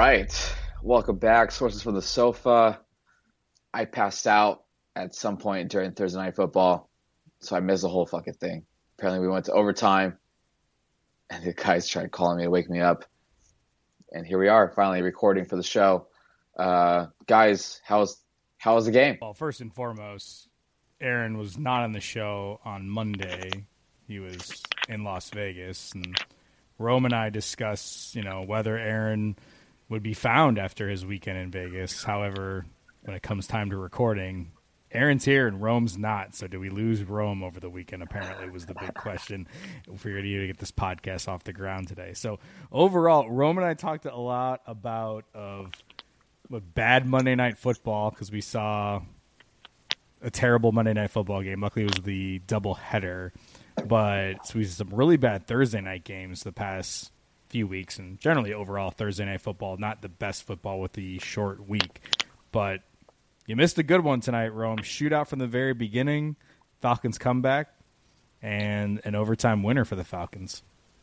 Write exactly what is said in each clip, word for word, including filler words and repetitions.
right. Welcome back. Sources from the sofa. I passed out at some point during Thursday Night Football, so I missed the whole fucking thing. Apparently, we went to overtime, and the guys tried calling me to wake me up. And here we are, finally recording for the show. Uh, guys, how's how was the game? Well, first and foremost, Aaron was not on the show on Monday. He was in Las Vegas, and Rome and I discussed, you know, whether Aaron would be found after his weekend in Vegas. However, when it comes time to recording, Aaron's here and Rome's not. So do we lose Rome over the weekend? Apparently was the big question if we were to get this podcast off the ground today. So overall, Rome and I talked a lot about of what bad Monday Night Football because we saw a terrible Monday Night Football game. Luckily, it was the double header. But so we saw some really bad Thursday night games the past few weeks, and generally overall Thursday Night Football, not the best football with the short week. But you missed a good one tonight, Rome. Shootout from the very beginning, Falcons comeback, and an overtime winner for the Falcons.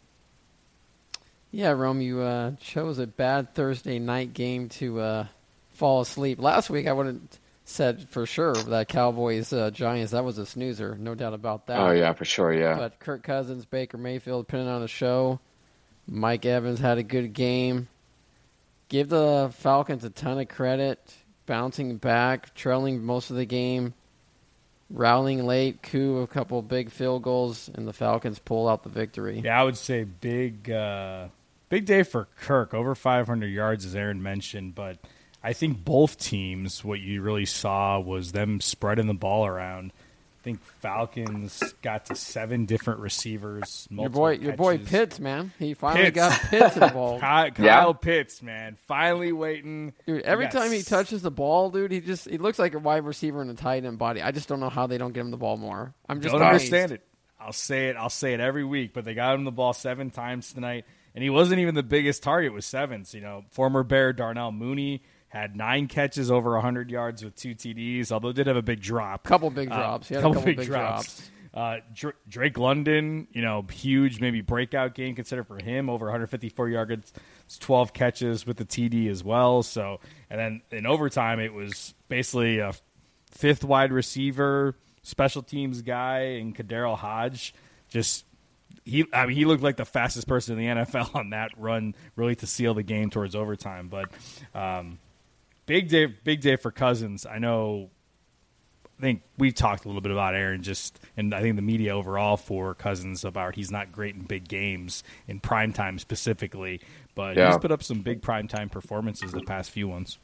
Yeah, Rome, you uh, chose a bad Thursday night game to uh, fall asleep. Last week I would have said for sure that Cowboys uh, Giants, that was a snoozer, no doubt about that. Oh, yeah, for sure, yeah. But Kirk Cousins, Baker Mayfield, putting on a show. Mike Evans had a good game. Give the Falcons a ton of credit. Bouncing back, trailing most of the game, rallying late, coup a couple of big field goals, and the Falcons pull out the victory. Yeah, I would say big uh, big day for Kirk, over five hundred yards, as Aaron mentioned. But I think both teams, what you really saw was them spreading the ball around. I think Falcons got to seven different receivers. Your boy, catches. your boy Pitts, man, he finally Pitts. got Pitts involved. Kyle, Kyle Yeah. Pitts, man, finally waiting. Dude, every He got time he s- touches the ball, dude, he just he looks like a wide receiver in a tight end body. I just don't know how they don't get him the ball more. I'm just don't amazed. understand it. I'll say it. I'll say it every week. But they got him the ball seven times tonight, and he wasn't even the biggest target with sevens. You know, former Bear Darnell Mooney had nine catches over one hundred yards with two T Ds, although did have a big drop. Couple big Uh, drops. He had couple a couple big big drops. drops. Uh, Dr- Drake London, you know, huge maybe breakout game considered for him, over one hundred fifty-four yards, twelve catches with the T D as well. So, and then in overtime, it was basically a fifth wide receiver, special teams guy, and Kaderil Hodge. Just he, I mean, he looked like the fastest person in the N F L on that run, really to seal the game towards overtime. But um, big day, big day for Cousins. I know. I think we've talked a little bit about Aaron, just and I think the media overall for Cousins about he's not great in big games in primetime specifically, but Yeah. he's put up some big primetime performances the past few ones.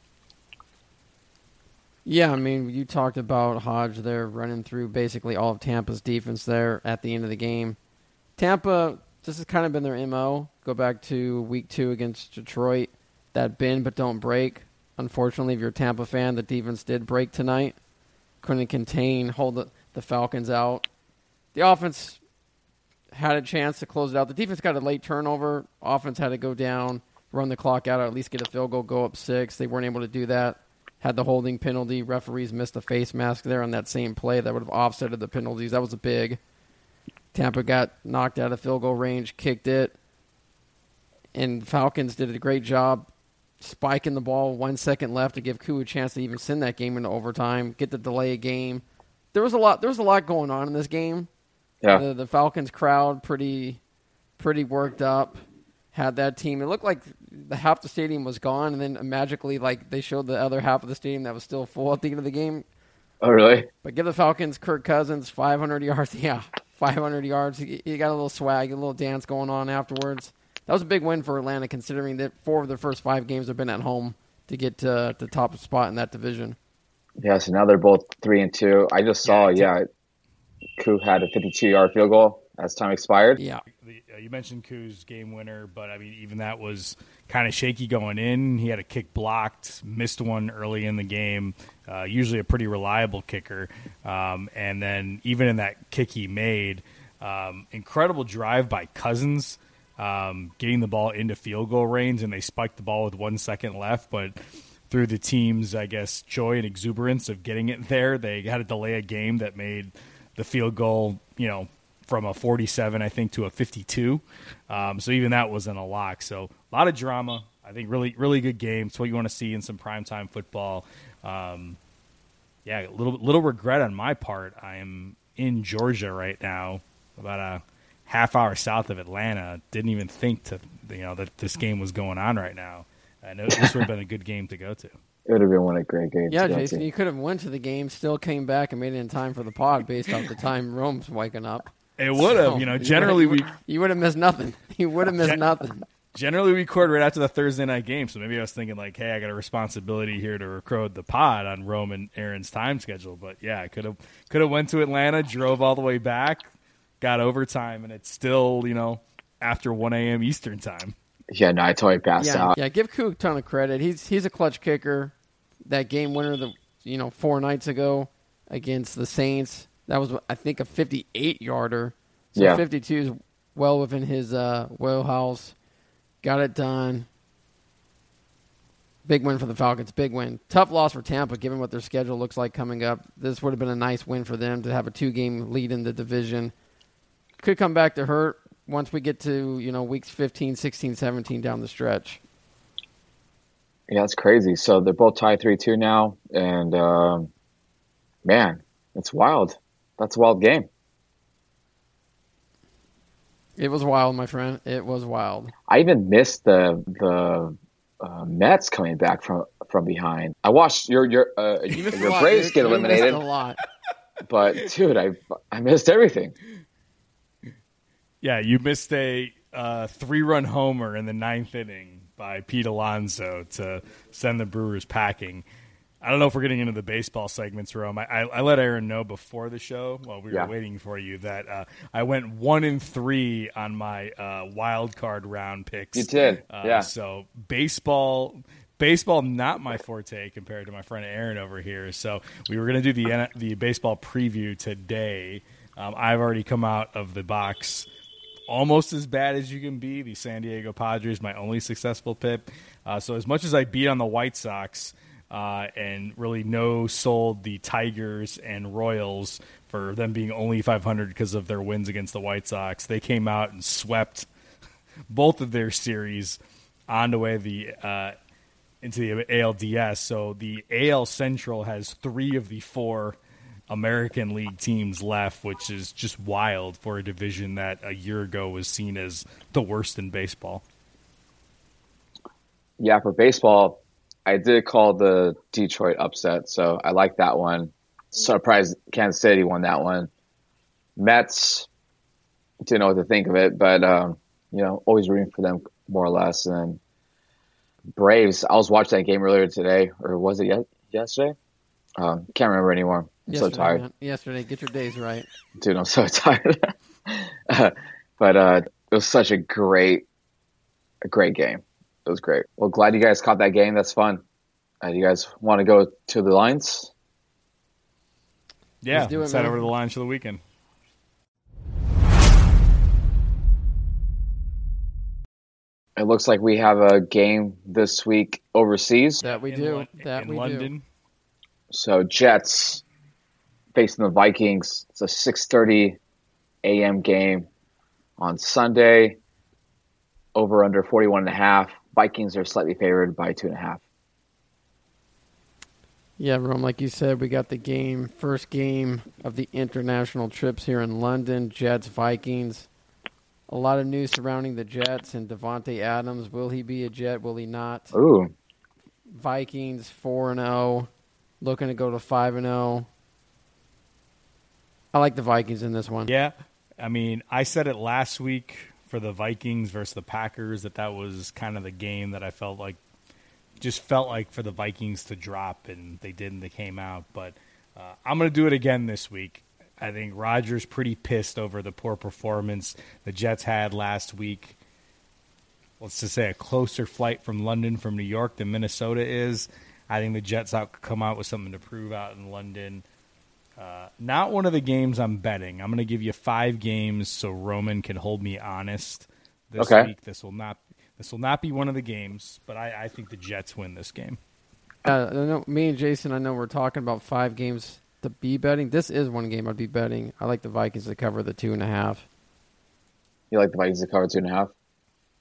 Yeah, I mean, you talked about Hodge there running through basically all of Tampa's defense there at the end of the game. Tampa, this has kind of been their M O. Go back to week two against Detroit. That bend but don't break. Unfortunately, if you're a Tampa fan, the defense did break tonight. Couldn't contain, hold the, the Falcons out. The offense had a chance to close it out. The defense got a late turnover. Offense had to go down, run the clock out, or at least get a field goal, go up six. They weren't able to do that. Had the holding penalty. Referees missed a face mask there on that same play that would have offsetted the penalties. That was a big. Tampa got knocked out of field goal range, kicked it. And Falcons did a great job spiking the ball one second left to give Koo a chance to even send that game into overtime, get the delay of game. There was a lot there was a lot going on in this game. Yeah. The, the Falcons crowd pretty pretty worked up. Had that team. It looked like the half the stadium was gone, and then magically, like they showed the other half of the stadium that was still full at the end of the game. Oh, really? But give the Falcons Kirk Cousins five hundred yards. Yeah, five hundred yards. He, he got a little swag, a little dance going on afterwards. That was a big win for Atlanta, considering that four of their first five games have been at home to get to the top spot in that division. Yeah, so now they're both three and two. I just saw, yeah, Koo had a fifty-two-yard field goal as time expired. Yeah. The, uh, you mentioned Koo's game winner, but I mean, even that was kind of shaky going in. He had a kick blocked, missed one early in the game, uh, usually a pretty reliable kicker. Um, and then even in that kick he made, um, incredible drive by Cousins, um, getting the ball into field goal range, and they spiked the ball with one second left, but through the team's, I guess, joy and exuberance of getting it there, they had to delay a game that made the field goal, you know, from a forty-seven, I think, to a fifty-two. Um, so even that wasn't a lock. So a lot of drama. I I think really, really good game. It's what you want to see in some primetime football. Um, yeah, a little, little regret on my part. I am in Georgia right now, about a half hour south of Atlanta. Didn't even think to, you know, that this game was going on right now. I know this would have been a good game to go to. It would have been one of great games. Yeah, Jason, you could have went to the game, still came back and made it in time for the pod based off the time Rome's waking up. It would have, so, you know. Generally, you we you would have missed nothing. You would have missed gen- nothing. Generally, we record right after the Thursday night game, so maybe I was thinking like, hey, I got a responsibility here to record the pod on Rome and Aaron's time schedule. But yeah, I could have could have went to Atlanta, drove all the way back, got overtime, and it's still, you know, after one a.m. Eastern time. Yeah, no, I totally passed yeah, out. Yeah, give Cook a ton of credit. He's he's a clutch kicker. That game winner, the you know four nights ago against the Saints, that was I think a fifty-eight yarder. So yeah. fifty-two is well within his uh, wheelhouse. Got it done. Big win for the Falcons. Big win. Tough loss for Tampa, given what their schedule looks like coming up. This would have been a nice win for them to have a two-game lead in the division. Could come back to hurt once we get to you know weeks fifteen, sixteen, seventeen down the stretch. Yeah, it's crazy. So they're both tied three two now, and um, man, it's wild. That's a wild game. It was wild, my friend. It was wild. I even missed the the uh, Mets coming back from from behind. I watched your your uh, you your Braves you, get you eliminated. A lot. But dude, I I missed everything. Yeah, you missed a uh, three-run homer in the ninth inning by Pete Alonso to send the Brewers packing. I don't know if we're getting into the baseball segments, Rome. I, I, I let Aaron know before the show, while we were yeah. waiting for you, that uh, I went one in three on my uh, wild card round picks. You did, uh, yeah. So baseball, baseball, not my forte compared to my friend Aaron over here. So we were going to do the the baseball preview today. Um, I've already come out of the box almost as bad as you can be. The San Diego Padres, my only successful pick. Uh, so as much as I beat on the White Sox, Uh, and really no sold the Tigers and Royals for them being only five hundred because of their wins against the White Sox. They came out and swept both of their series on the way the uh, into the A L D S. So the A L Central has three of the four American League teams left, which is just wild for a division that a year ago was seen as the worst in baseball. Yeah, for baseball, I did call the Detroit upset, so I like that one. Surprised Kansas City won that one. Mets, didn't know what to think of it, but um, you know, always rooting for them more or less. And then Braves, I was watching that game earlier today, or was it yet yesterday? Um, can't remember anymore. I'm Yesterday, so tired. Man. Yesterday, get your days right. Dude, I'm so tired. uh, but uh, it was such a great, a great game. It was great. Well, glad you guys caught that game. That's fun. Uh, you guys want to go to the lines? Yeah, let's do it, let's head man. over to the lines for the weekend. It looks like we have a game this week overseas. That we in do. Lon- that in we London. do. So Jets facing the Vikings. It's a six thirty a.m. game on Sunday. Over under forty-one and a half. Vikings are slightly favored by two and a half. Yeah, Rome, like you said, we got the game, first game of the international trips here in London, Jets, Vikings. A lot of news surrounding the Jets and Devontae Adams. Will he be a Jet? Will he not? Ooh. Vikings four and oh, looking to go to five and oh. I like the Vikings in this one. Yeah, I mean, I said it last week for the Vikings versus the Packers that that was kind of the game that I felt like just felt like for the Vikings to drop, and they did, and they came out. But uh, I'm going to do it again this week. I think Rodgers pretty pissed over the poor performance the Jets had last week. Let's just say a closer flight from London from New York than Minnesota is. I think the Jets out come out with something to prove out in London. Uh, not one of the games I'm betting. I'm going to give you five games so Roman can hold me honest this Okay. week. This will not this will not be one of the games, but I, I think the Jets win this game. Uh, I know, me and Jason, I know we're talking about five games to be betting. This is one game I'd be betting. I like the Vikings to cover the two and a half. You like the Vikings to cover two and a half?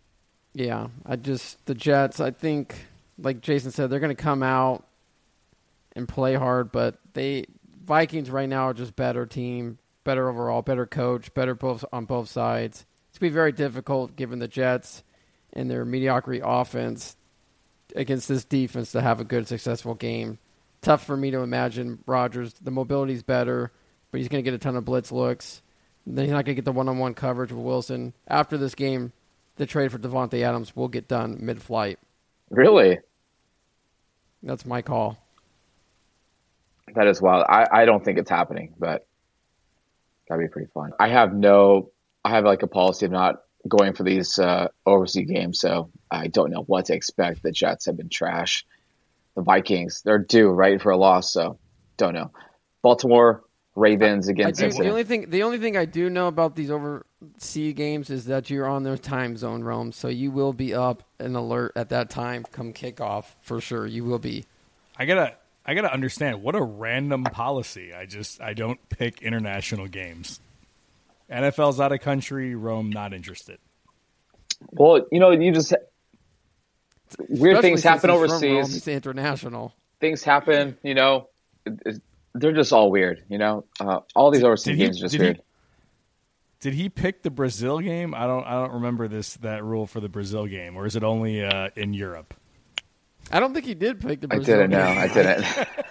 Yeah, I just the Jets. I think, like Jason said, they're going to come out and play hard, but they Vikings right now are just better team, better overall, better coach, better both on both sides. It's going to be very difficult given the Jets and their mediocrity offense against this defense to have a good, successful game. Tough for me to imagine Rodgers. The mobility's better, but he's going to get a ton of blitz looks. Then he's not going to get the one-on-one coverage with Wilson. After this game, the trade for Devontae Adams will get done mid-flight. Really? That's my call. That is wild. I, I don't think it's happening, but that'd be pretty fun. I have no, I have like a policy of not going for these uh, overseas games, so I don't know what to expect. The Jets have been trash. The Vikings, they're due, right, for a loss, so don't know. Baltimore Ravens against I do, Cincinnati. the only thing the only thing I do know about these overseas games is that you're on their time zone, Rome, so you will be up and alert at that time come kickoff for sure. You will be. I gotta I gotta understand what a random policy. I just I don't pick international games. N F L's out of country, Rome not interested. Well, you know, you just weird Especially things happen since he's from overseas. Rome, he's international. Things happen, you know. It, it, they're just all weird, you know. Uh, all these overseas Did he- games are just did he- weird. Did he pick the Brazil game? I don't I don't remember this that rule for the Brazil game, or is it only uh, in Europe? I don't think he did pick the I Brazil didn't know. game. I didn't.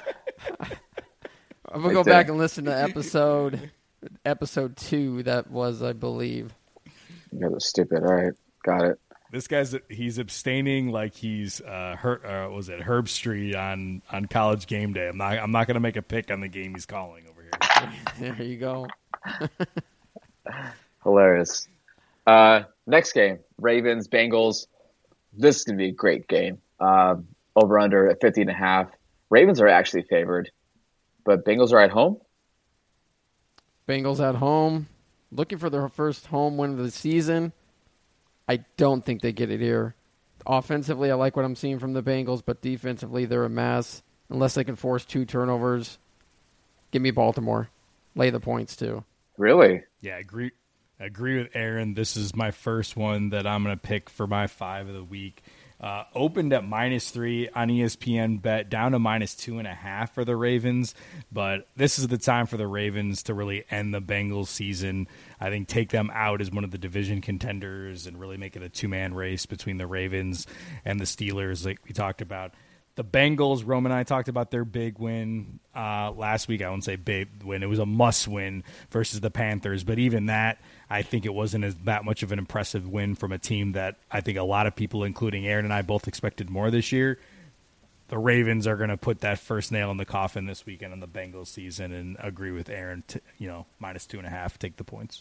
I'm gonna I go did. back and listen to episode episode two. That was, I believe. You're stupid. All right, got it. This guy's he's abstaining like he's uh, Her, uh was it Herb Street on, on College Game Day. I'm not I'm not gonna make a pick on the game he's calling over here. There you go. Hilarious. Uh, next game, Ravens Bengals. This is gonna be a great game. Um, over under at fifty and a half. Ravens are actually favored, but Bengals are at home. Bengals at home, looking for their first home win of the season. I don't think they get it here. Offensively, I like what I'm seeing from the Bengals, but defensively, they're a mess. Unless they can force two turnovers, give me Baltimore. Lay the points, too. Really? Yeah, I agree. I agree with Aaron. This is my first one that I'm going to pick for my five of the week. Uh, opened at minus three on E S P N bet, down to minus two and a half for the Ravens. But this is the time for the Ravens to really end the Bengals season. I think take them out as one of the division contenders and really make it a two-man race between the Ravens and the Steelers, like we talked about. The Bengals, Rome and I talked about their big win uh, last week. I wouldn't say big win. It was a must-win versus the Panthers. But even that, I think it wasn't as that much of an impressive win from a team that I think a lot of people, including Aaron and I, both expected more this year. The Ravens are going to put that first nail in the coffin this weekend on the Bengals season and agree with Aaron, to, you know, minus two and a half, take the points.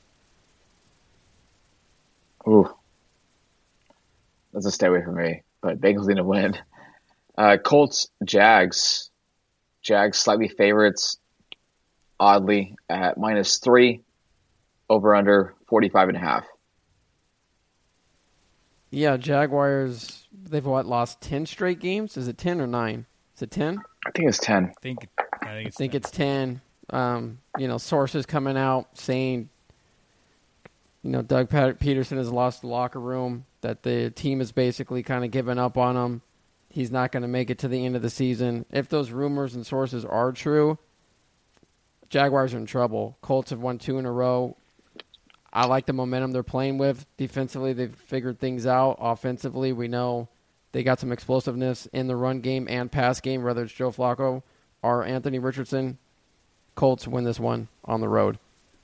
Ooh. That's a stay away from me, but Bengals need to win. Uh, Colts, Jags. Jags slightly favorites, oddly, at minus three. Over under forty-five and a half. Yeah, Jaguars, they've, what, lost ten straight games? Is it ten or nine? Is it ten? I think it's ten. I think, I think I it's think it's ten. Um, you know, sources coming out saying, you know, Doug Pat- Peterson has lost the locker room, that the team has basically kind of given up on him. He's not going to make it to the end of the season. If those rumors and sources are true, Jaguars are in trouble. Colts have won two in a row. I like the momentum they're playing with. Defensively, they've figured things out. Offensively, we know they got some explosiveness in the run game and pass game, whether it's Joe Flacco or Anthony Richardson. Colts win this one on the road.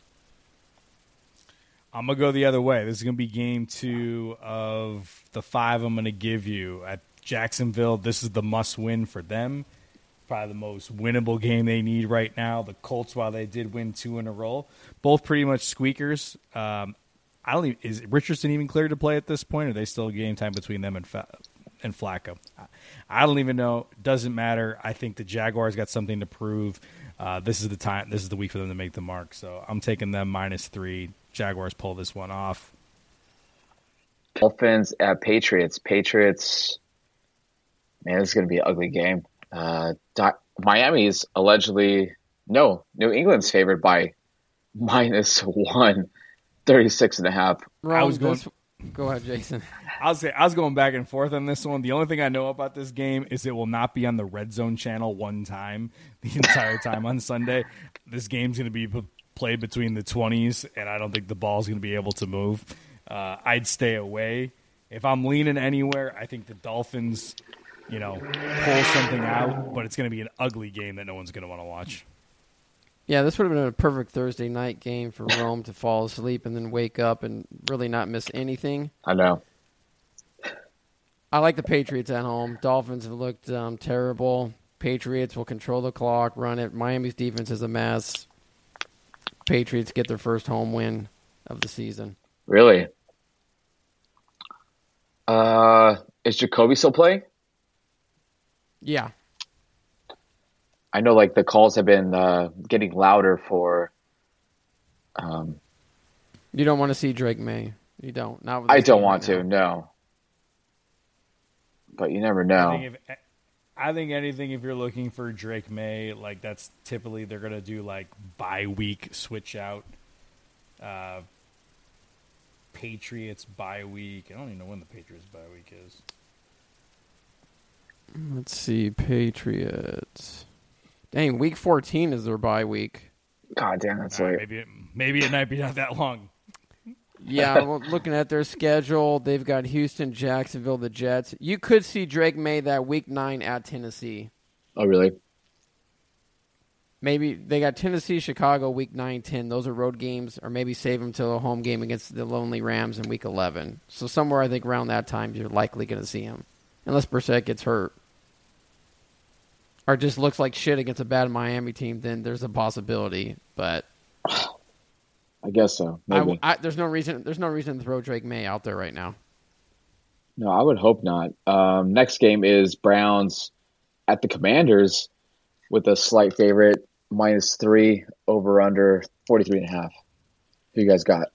I'm going to go the other way. This is going to be game two of the five I'm going to give you. At Jacksonville, this is the must-win for them. Probably the most winnable game they need right now. The Colts, while they did win two in a row, both pretty much squeakers. Um, I don't even, is Richardson even cleared to play at this point? Or are they still game time between them and Fa- and Flacco? I don't even know. Doesn't matter. I think the Jaguars got something to prove. Uh, this is the time. This is the week for them to make the mark. So I'm taking them minus three. Jaguars pull this one off. Dolphins at Patriots. Patriots. Man, this is going to be an ugly game. Uh, Miami's allegedly, no, New England's favored by minus one, thirty-six and a half. Rome, I was going- this, Go ahead, Jason. I'll say I was going back and forth on this one. The only thing I know about this game is it will not be on the Red Zone channel one time the entire time on Sunday. This game's going to be played between the twenties, and I don't think the ball's going to be able to move. Uh, I'd stay away. If I'm leaning anywhere, I think the Dolphins, you know, pull something out, but it's going to be an ugly game that no one's going to want to watch. Yeah, this would have been a perfect Thursday night game for Rome to fall asleep and then wake up and really not miss anything. I know. I like the Patriots at home. Dolphins have looked um, terrible. Patriots will control the clock, run it. Miami's defense is a mess. Patriots get their first home win of the season. Really? Uh, is Jacoby still playing? Yeah. I know, like, the calls have been uh, getting louder for. Um, you don't want to see Drake May. You don't. Not with I don't want right to. now. No. But you never know. I think, if, I think anything if you're looking for Drake May, like that's typically they're gonna do like bye week switch out. Uh, Patriots bye week. I don't even know when the Patriots bye week is. Let's see, Patriots. Dang, week fourteen is their bye week. God damn, that's Uh, late. maybe it, maybe it might be not that long. Yeah, well, looking at their schedule, they've got Houston, Jacksonville, the Jets. You could see Drake May that week nine at Tennessee. Oh, really? Maybe they got Tennessee, Chicago, week nine, ten. Those are road games, or maybe save them till a home game against the Lonely Rams in week eleven. So somewhere I think around that time you're likely going to see him, unless Brissett gets hurt. Or just looks like shit against a bad Miami team, then there's a possibility. But I guess so. Maybe. I, I, there's no reason. There's no reason to throw Drake May out there right now. No, I would hope not. Um, next game is Browns at the Commanders with a slight favorite, minus three, over under forty-three and a half. Who you guys got?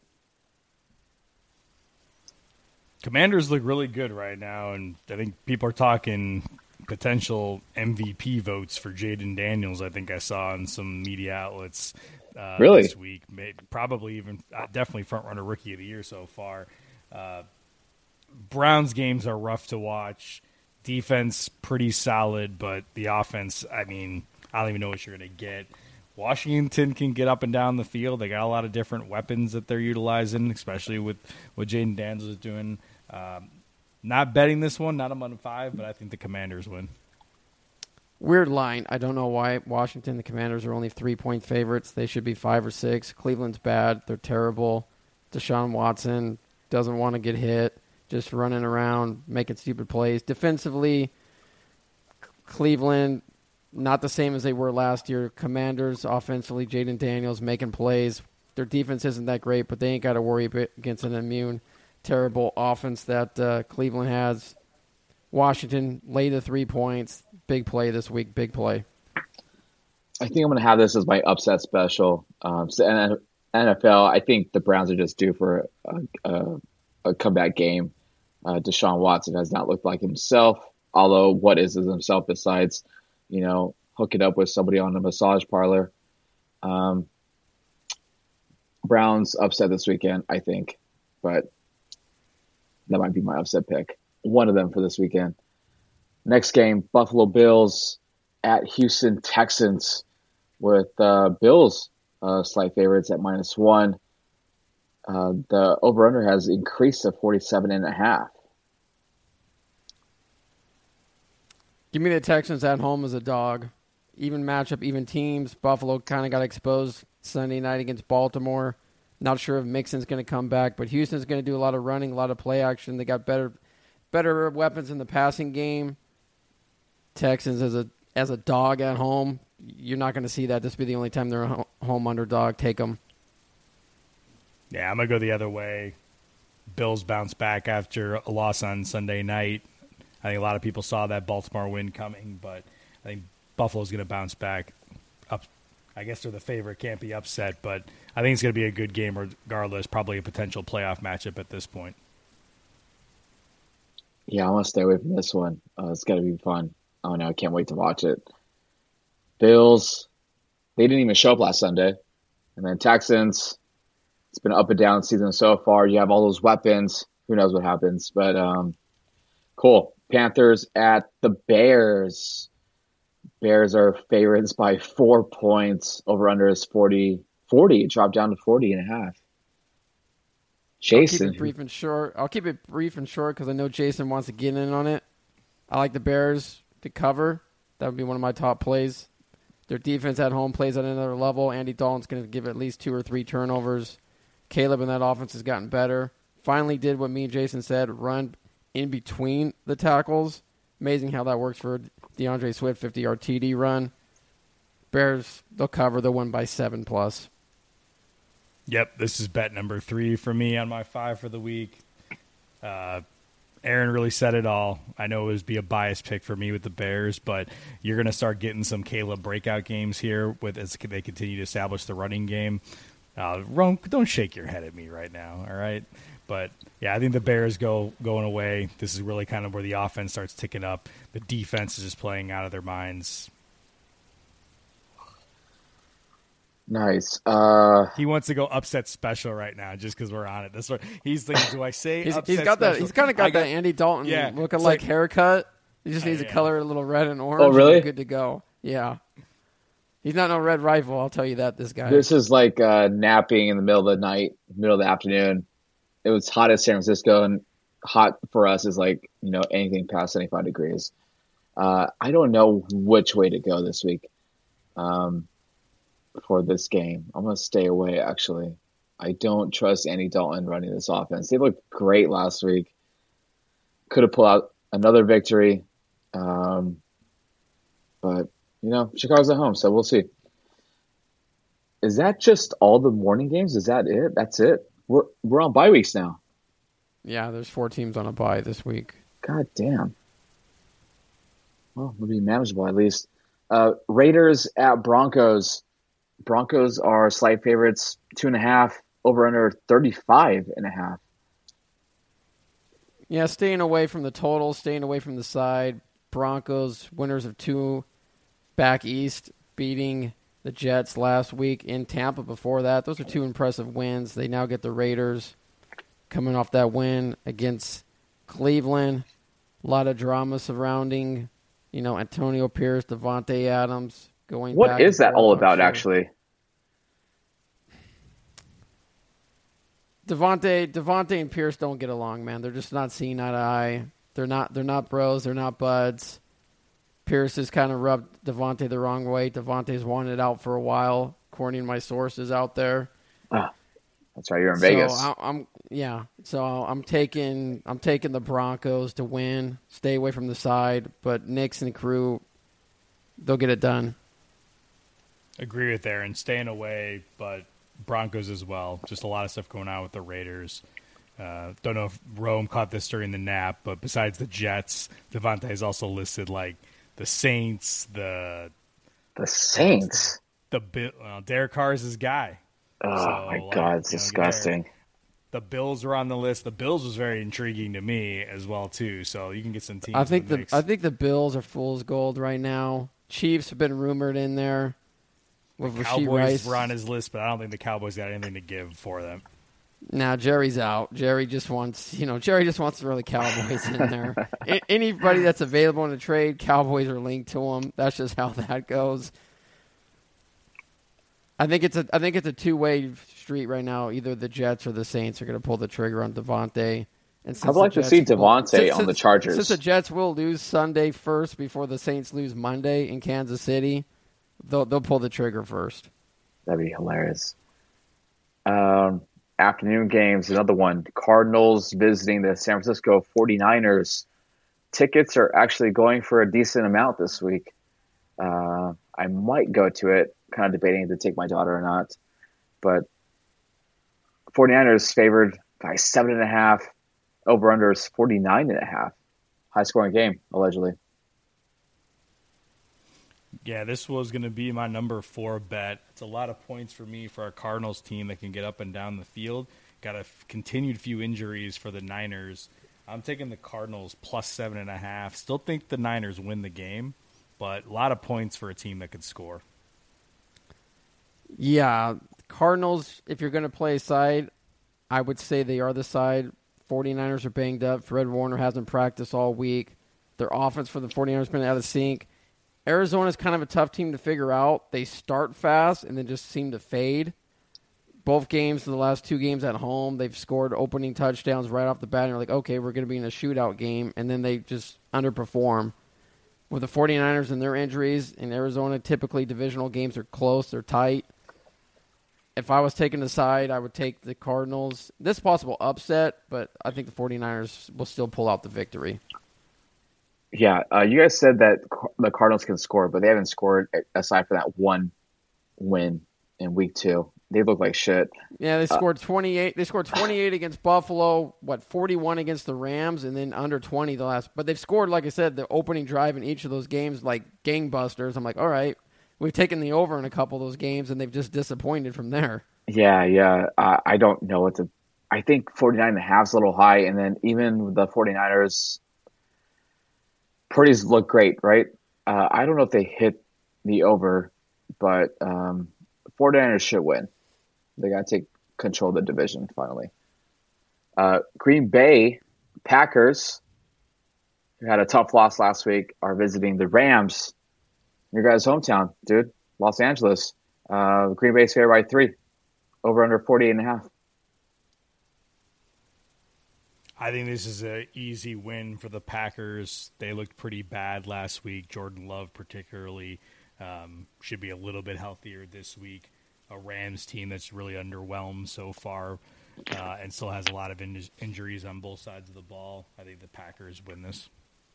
Commanders look really good right now, and I think people are talking potential M V P votes for Jaden Daniels. I think I saw on some media outlets uh, really? this week. Maybe, probably even uh, definitely front runner rookie of the year so far. Uh, Browns games are rough to watch. Defense pretty solid, but the offense, I mean, I don't even know what you're going to get. Washington can get up and down the field. They got a lot of different weapons that they're utilizing, especially with what Jaden Daniels is doing. Um, Not betting this one, not a one five, but I think the Commanders win. Weird line. I don't know why Washington, the Commanders, are only three-point favorites. They should be five or six. Cleveland's bad. They're terrible. Deshaun Watson doesn't want to get hit, just running around, making stupid plays. Defensively, Cleveland, not the same as they were last year. Commanders, offensively, Jaden Daniels making plays. Their defense isn't that great, but they ain't got to worry against an immune terrible offense that uh, Cleveland has. Washington lay the three points. Big play this week. Big play. I think I'm going to have this as my upset special. Um, so N F L, I think the Browns are just due for a, a, a comeback game. Uh, Deshaun Watson has not looked like himself, although what is himself besides, you know, hooking up with somebody on a massage parlor. Um, Browns upset this weekend, I think, but that might be my upset pick. One of them for this weekend. Next game, Buffalo Bills at Houston Texans with uh, Bills uh, slight favorites at minus one. Uh, the over-under has increased to forty-seven and a half. Give me the Texans at home as a dog. Even matchup, even teams. Buffalo kind of got exposed Sunday night against Baltimore. Not sure if Mixon's going to come back, but Houston's going to do a lot of running, a lot of play action. They got better better weapons in the passing game. Texans as a as a dog at home, you're not going to see that. This will be the only time they're a home underdog. Take them. Yeah, I'm going to go the other way. Bills bounce back after a loss on Sunday night. I think a lot of people saw that Baltimore win coming, but I think Buffalo's going to bounce back. Up, I guess they're the favorite, can't be upset, but I think it's going to be a good game regardless, probably a potential playoff matchup at this point. Yeah, I want to stay away from this one. Uh, it's got to be fun. Oh, no, I can't wait to watch it. Bills, they didn't even show up last Sunday. And then Texans, it's been an up and down season so far. You have all those weapons. who knows what happens? But um, cool. Panthers at the Bears. Bears are favorites by four points. Over under is forty. forty. It dropped down to forty and a half. Jason. I'll keep it brief and short. I'll keep it brief and short because I know Jason wants to get in on it. I like the Bears to cover. That would be one of my top plays. Their defense at home plays at another level. Andy Dalton's going to give at least two or three turnovers. Caleb in that offense has gotten better. Finally did what me and Jason said, run in between the tackles. Amazing how that works for DeAndre Swift, fifty-yard T D run. Bears, they'll cover. They'll win by seven plus. Yep, this is bet number three for me on my five for the week. Uh, Aaron really said it all. I know it would be a biased pick for me with the Bears, but you're going to start getting some Caleb breakout games here with as they continue to establish the running game. Uh, Rome, don't shake your head at me right now, all right? But, yeah, I think the Bears go going away. This is really kind of where the offense starts ticking up. The defense is just playing out of their minds. Nice. Uh, he wants to go upset special right now just because we're on it. That's what he's thinking. Do I say he's, upset he's got special? that. He's kind of got, got that Andy Dalton yeah, looking like, like haircut. He just uh, needs yeah. to color it a little red and orange. Oh, really? Good to go. Yeah. He's not no red rifle. I'll tell you that. This guy. This is like uh, napping in the middle of the night, middle of the afternoon. It was hot as San Francisco, and hot for us is like you know anything past seventy-five degrees. Uh, I don't know which way to go this week. Um, for this game. I'm going to stay away, actually. I don't trust Andy Dalton running this offense. They looked great last week. Could have pulled out another victory. Um, but, you know, Chicago's at home, so we'll see. Is that just all the morning games? Is that it? That's it? We're we're on bye weeks now. Yeah, there's four teams on a bye this week. God damn. Well, it'll be manageable at least. Uh, Raiders at Broncos. Broncos are slight favorites, two and a half, over under thirty-five and a half. Yeah, staying away from the total, staying away from the side. Broncos, winners of two back east, beating the Jets last week in Tampa before that. Those are two impressive wins. They now get the Raiders coming off that win against Cleveland. A lot of drama surrounding, you know, Antonio Pierce, Devontae Adams. Going what back is that all about, sure. actually? Devontae, Devontae and Pierce don't get along, man. They're just not seeing eye to eye. They're not. They're not bros. They're not buds. Pierce has kind of rubbed Devontae the wrong way. Devontae's wanted out for a while, according to my sources out there. Ah, that's right. You're in so Vegas. I, I'm yeah. So I'm taking. I'm taking the Broncos to win. Stay away from the side, but Knicks and crew, they'll get it done. Agree with Aaron. Staying away, but Broncos as well. Just a lot of stuff going on with the Raiders. Uh, don't know if Rome caught this during the nap, but besides the Jets, Devontae is also listed like the Saints, the the Saints. The well, Derek Carr is his guy. Oh so, my like, God, it's you know, disgusting. The Bills were on the list. The Bills was very intriguing to me as well too. So you can get some teams. I think the, the I think the Bills are fool's gold right now. Chiefs have been rumored in there. With the Rashee Cowboys Rice. were on his list, but I don't think the Cowboys got anything to give for them. Now Jerry's out. Jerry just wants, you know, Jerry just wants to throw the Cowboys in there. A- anybody that's available in a trade, Cowboys are linked to them. That's just how that goes. I think it's a, I think it's a two-way street right now. Either the Jets or the Saints are going to pull the trigger on Devontae. And I'd like to see Devontae since, on since, the Chargers. Since the Jets will lose Sunday first before the Saints lose Monday in Kansas City, they'll they'll pull the trigger first. That'd be hilarious. Um, afternoon games, another one. Cardinals visiting the San Francisco forty-niners. Tickets are actually going for a decent amount this week. Uh, I might go to it, kind of debating to take my daughter or not. But forty-niners favored by seven and a half. Over-under is forty-nine and a half. High-scoring game, allegedly. Yeah, this was going to be my number four bet. It's a lot of points for me for our Cardinals team that can get up and down the field. Got a f- continued few injuries for the Niners. I'm taking the Cardinals plus seven and a half. Still think the Niners win the game, but a lot of points for a team that could score. Yeah, Cardinals, if you're going to play a side, I would say they are the side. forty-niners are banged up. Fred Warner hasn't practiced all week. Their offense for the forty-niners has been out of sync. Arizona's kind of a tough team to figure out. They start fast and then just seem to fade. Both games, the last two games at home, they've scored opening touchdowns right off the bat. And you're like, okay, we're going to be in a shootout game. And then they just underperform. With the forty-niners and their injuries, in Arizona, typically divisional games are close, they're tight. If I was taking a side, I would take the Cardinals. This is a possible upset, but I think the forty-niners will still pull out the victory. Yeah, uh, you guys said that the Cardinals can score, but they haven't scored aside from that one win in week two. They look like shit. Yeah, they scored twenty-eight. They scored twenty-eight against Buffalo. What, forty-one against the Rams, and then under twenty the last. But they've scored, like I said, the opening drive in each of those games like gangbusters. I'm like, all right, we've taken the over in a couple of those games, and they've just disappointed from there. Yeah, yeah. Uh, I don't know what to. I think forty-nine and a half is a little high, and then even the forty-niners. Purdy's look great, right? Uh, I don't know if they hit the over, but um, forty-niners should win. They got to take control of the division finally. Uh, Green Bay Packers, who had a tough loss last week, are visiting the Rams. Your guys' hometown, dude. Los Angeles. Uh, Green Bay's fair by three. Over under forty-eight and a half. I think this is an easy win for the Packers. They looked pretty bad last week. Jordan Love particularly um, should be a little bit healthier this week. A Rams team that's really underwhelmed so far uh, and still has a lot of in- injuries on both sides of the ball. I think the Packers win this.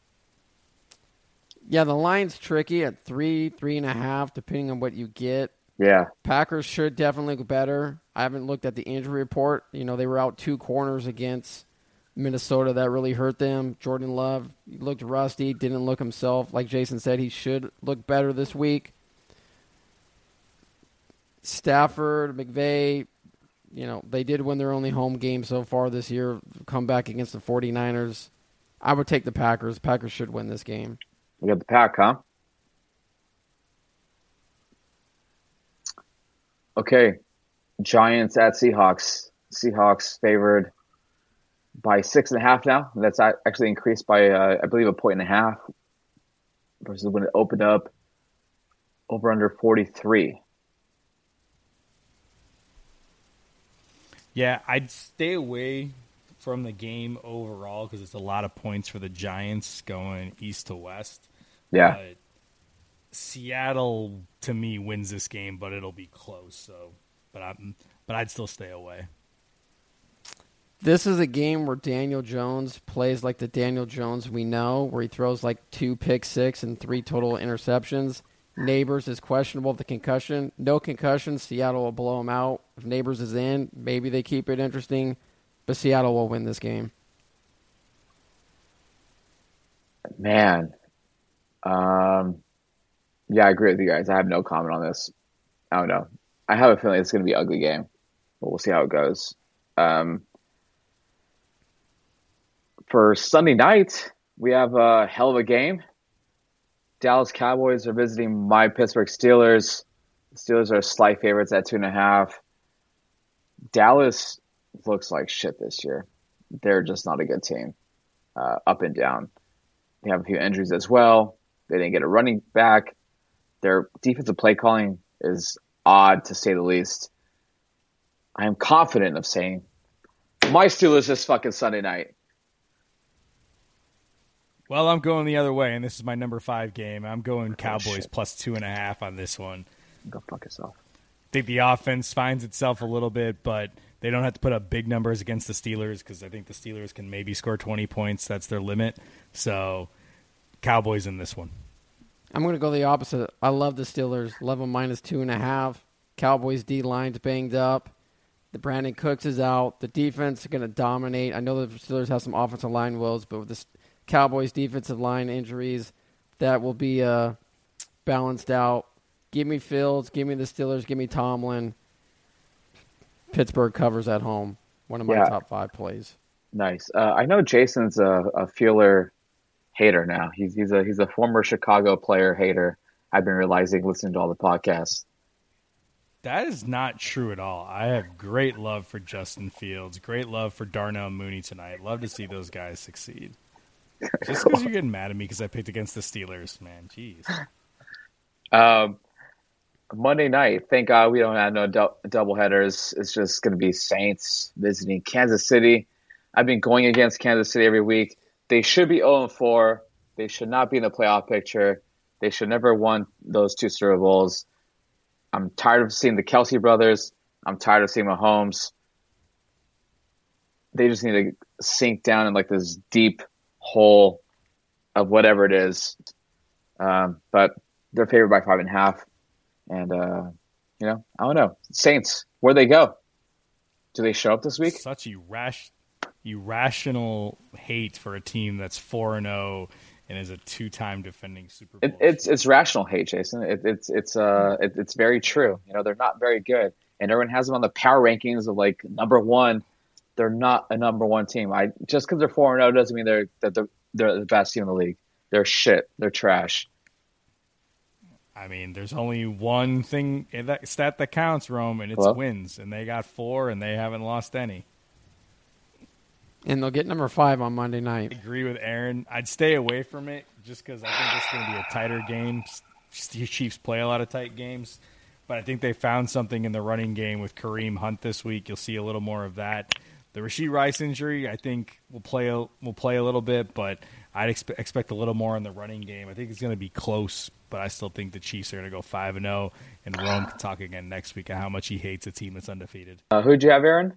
Yeah, the line's tricky at three, three and a half, depending on what you get. Yeah. Packers should definitely look better. I haven't looked at the injury report. You know, they were out two corners against Minnesota. That really hurt them. Jordan Love looked rusty, didn't look himself. Like Jason said, he should look better this week. Stafford, McVay, you know, they did win their only home game so far this year, come back against the forty-niners. I would take the Packers. The Packers should win this game. We got the Pack, huh? Okay. Giants at Seahawks. Seahawks favored by six and a half now. That's actually increased by, uh, I believe, a point and a half versus when it opened up over under forty-three. Yeah, I'd stay away from the game overall because it's a lot of points for the Giants going east to west. Yeah. But Seattle, to me, wins this game, but it'll be close. So, but I'm, but I'd still stay away. This is a game where Daniel Jones plays like the Daniel Jones we know, where he throws like two pick six and three total interceptions. Neighbors is questionable with the concussion. No concussion, Seattle will blow him out. If Neighbors is in, maybe they keep it interesting, but Seattle will win this game. Man. Um, yeah, I agree with you guys. I have no comment on this. I don't know. I have a feeling it's going to be an ugly game, but we'll see how it goes. Um, for Sunday night, we have a hell of a game. Dallas Cowboys are visiting my Pittsburgh Steelers. The Steelers are slight favorites at two and a half. Dallas looks like shit this year. They're just not a good team, uh, up and down. They have a few injuries as well. They didn't get a running back. Their defensive play calling is odd, to say the least. I am confident of saying my Steelers this fucking Sunday night. Well, I'm going the other way, and this is my number five game. I'm going Cowboys shit. plus two and a half on this one. Go fuck yourself. I think the offense finds itself a little bit, but they don't have to put up big numbers against the Steelers because I think the Steelers can maybe score twenty points. That's their limit. So, Cowboys in this one. I'm going to go the opposite. I love the Steelers. Love them minus two and a half. Cowboys D-line's banged up. The Brandon Cooks is out. The defense is going to dominate. I know the Steelers have some offensive line woes, but with the Cowboys defensive line injuries, that will be uh, balanced out. Give me Fields. Give me the Steelers. Give me Tomlin. Pittsburgh covers at home. One of my Yeah. top five plays. Nice. Uh, I know Jason's a, a Fueller hater now. He's he's a he's a former Chicago player hater. I've been realizing listening to all the podcasts. That is not true at all. I have great love for Justin Fields, great love for Darnell Mooney tonight. Love to see those guys succeed. Just because you're getting mad at me because I picked against the Steelers, man. Jeez. Um, Monday night, thank God we don't have no du- doubleheaders. It's just going to be Saints visiting Kansas City. I've been going against Kansas City every week. They should be oh and four. They should not be in the playoff picture. They should never have won those two Super Bowls. I'm tired of seeing the Kelsey brothers. I'm tired of seeing Mahomes. They just need to sink down in like this deep hole of whatever it is. Um, but they're favored by five and a half. And, uh, you know, I don't know. Saints, where they go? Do they show up this week? Such irrash- irrational hate for a team that's four and oh and is a two-time defending Super Bowl. It, it's it's rational hate, Jason. It, it's it's uh it, it's very true. You know, they're not very good, and everyone has them on the power rankings of like number one. They're not a number one team. I just because they're four and zero doesn't mean they're that they're, they're the best team in the league. They're shit. They're trash. I mean, there's only one thing that stat that counts, Rome, and it's Hello? wins. And they got four, and they haven't lost any. And they'll get number five on Monday night. I agree with Aaron. I'd stay away from it just because I think it's going to be a tighter game. The Chiefs play a lot of tight games, but I think they found something in the running game with Kareem Hunt this week. You'll see a little more of that. The Rashee Rice injury, I think, will play a, will play a little bit, but I'd expe- expect a little more in the running game. I think it's going to be close, but I still think the Chiefs are going to go five and zero. And Rome can talk again next week on how much he hates a team that's undefeated. Uh, who'd you have, Aaron?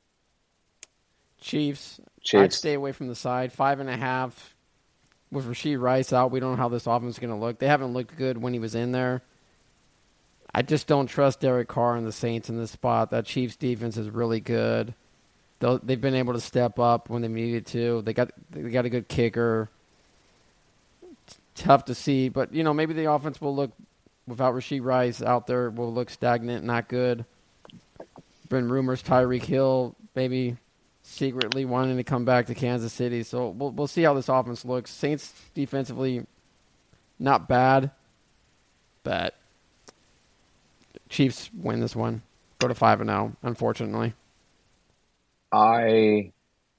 Chiefs. Chiefs. I'd stay away from the side. Five and a half. With Rashee Rice out, we don't know how this offense is going to look. They haven't looked good when he was in there. I just don't trust Derek Carr and the Saints in this spot. That Chiefs defense is really good. They'll, they've been able to step up when they needed to. They got they got a good kicker. It's tough to see, but you know maybe the offense will look without Rashee Rice out there will look stagnant, not good. Been rumors Tyreek Hill maybe secretly wanting to come back to Kansas City, so we'll we'll see how this offense looks. Saints defensively not bad, but Chiefs win this one. Go to five and zero. Unfortunately. I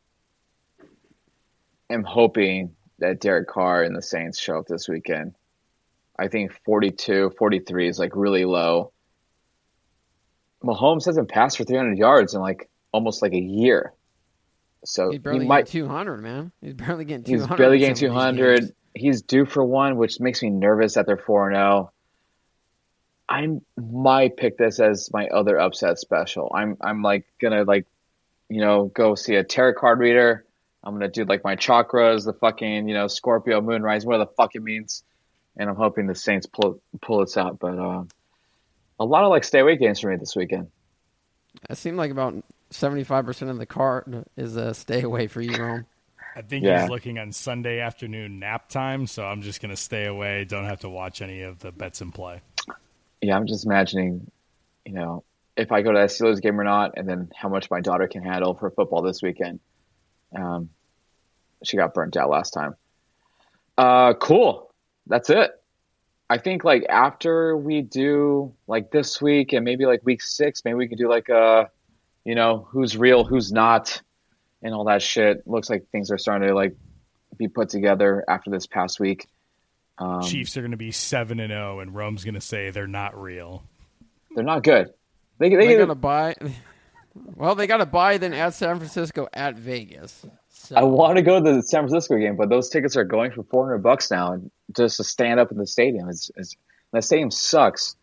am hoping that Derek Carr and the Saints show up this weekend. I think forty-two, forty-three is like really low. Mahomes hasn't passed for three hundred yards in like almost like a year. So He's barely he might, getting two hundred, man. He's barely getting two hundred. he's barely getting two hundred. He's due for one, which makes me nervous that they're four and oh. I might pick this as my other upset special. I'm I'm like gonna like you know, go see a tarot card reader. I'm going to do like my chakras, the fucking, you know, Scorpio, Moonrise, whatever the fuck it means. And I'm hoping the Saints pull pull this out. But uh, a lot of like stay away games for me this weekend. It seemed like about seventy-five percent of the card is a stay away for you, Rome. I think Yeah. he's looking on Sunday afternoon nap time, so I'm just going to stay away. Don't have to watch any of the bets in play. Yeah, I'm just imagining, you know, if I go to that Steelers game or not, and then how much my daughter can handle for football this weekend. Um, she got burnt out last time. Uh, cool. That's it. I think like after we do like this week and maybe like week six, maybe we could do like a, you know, who's real, who's not, and all that shit. Looks like things are starting to like be put together after this past week. Um, Chiefs are going to be seven and zero, and Rome's going to say they're not real. They're not good. They they, They got to buy. Well, they got to buy then at San Francisco at Vegas. So. I want to go to the San Francisco game, but those tickets are going for four hundred bucks now, and just to stand up in the stadium is, is the stadium sucks.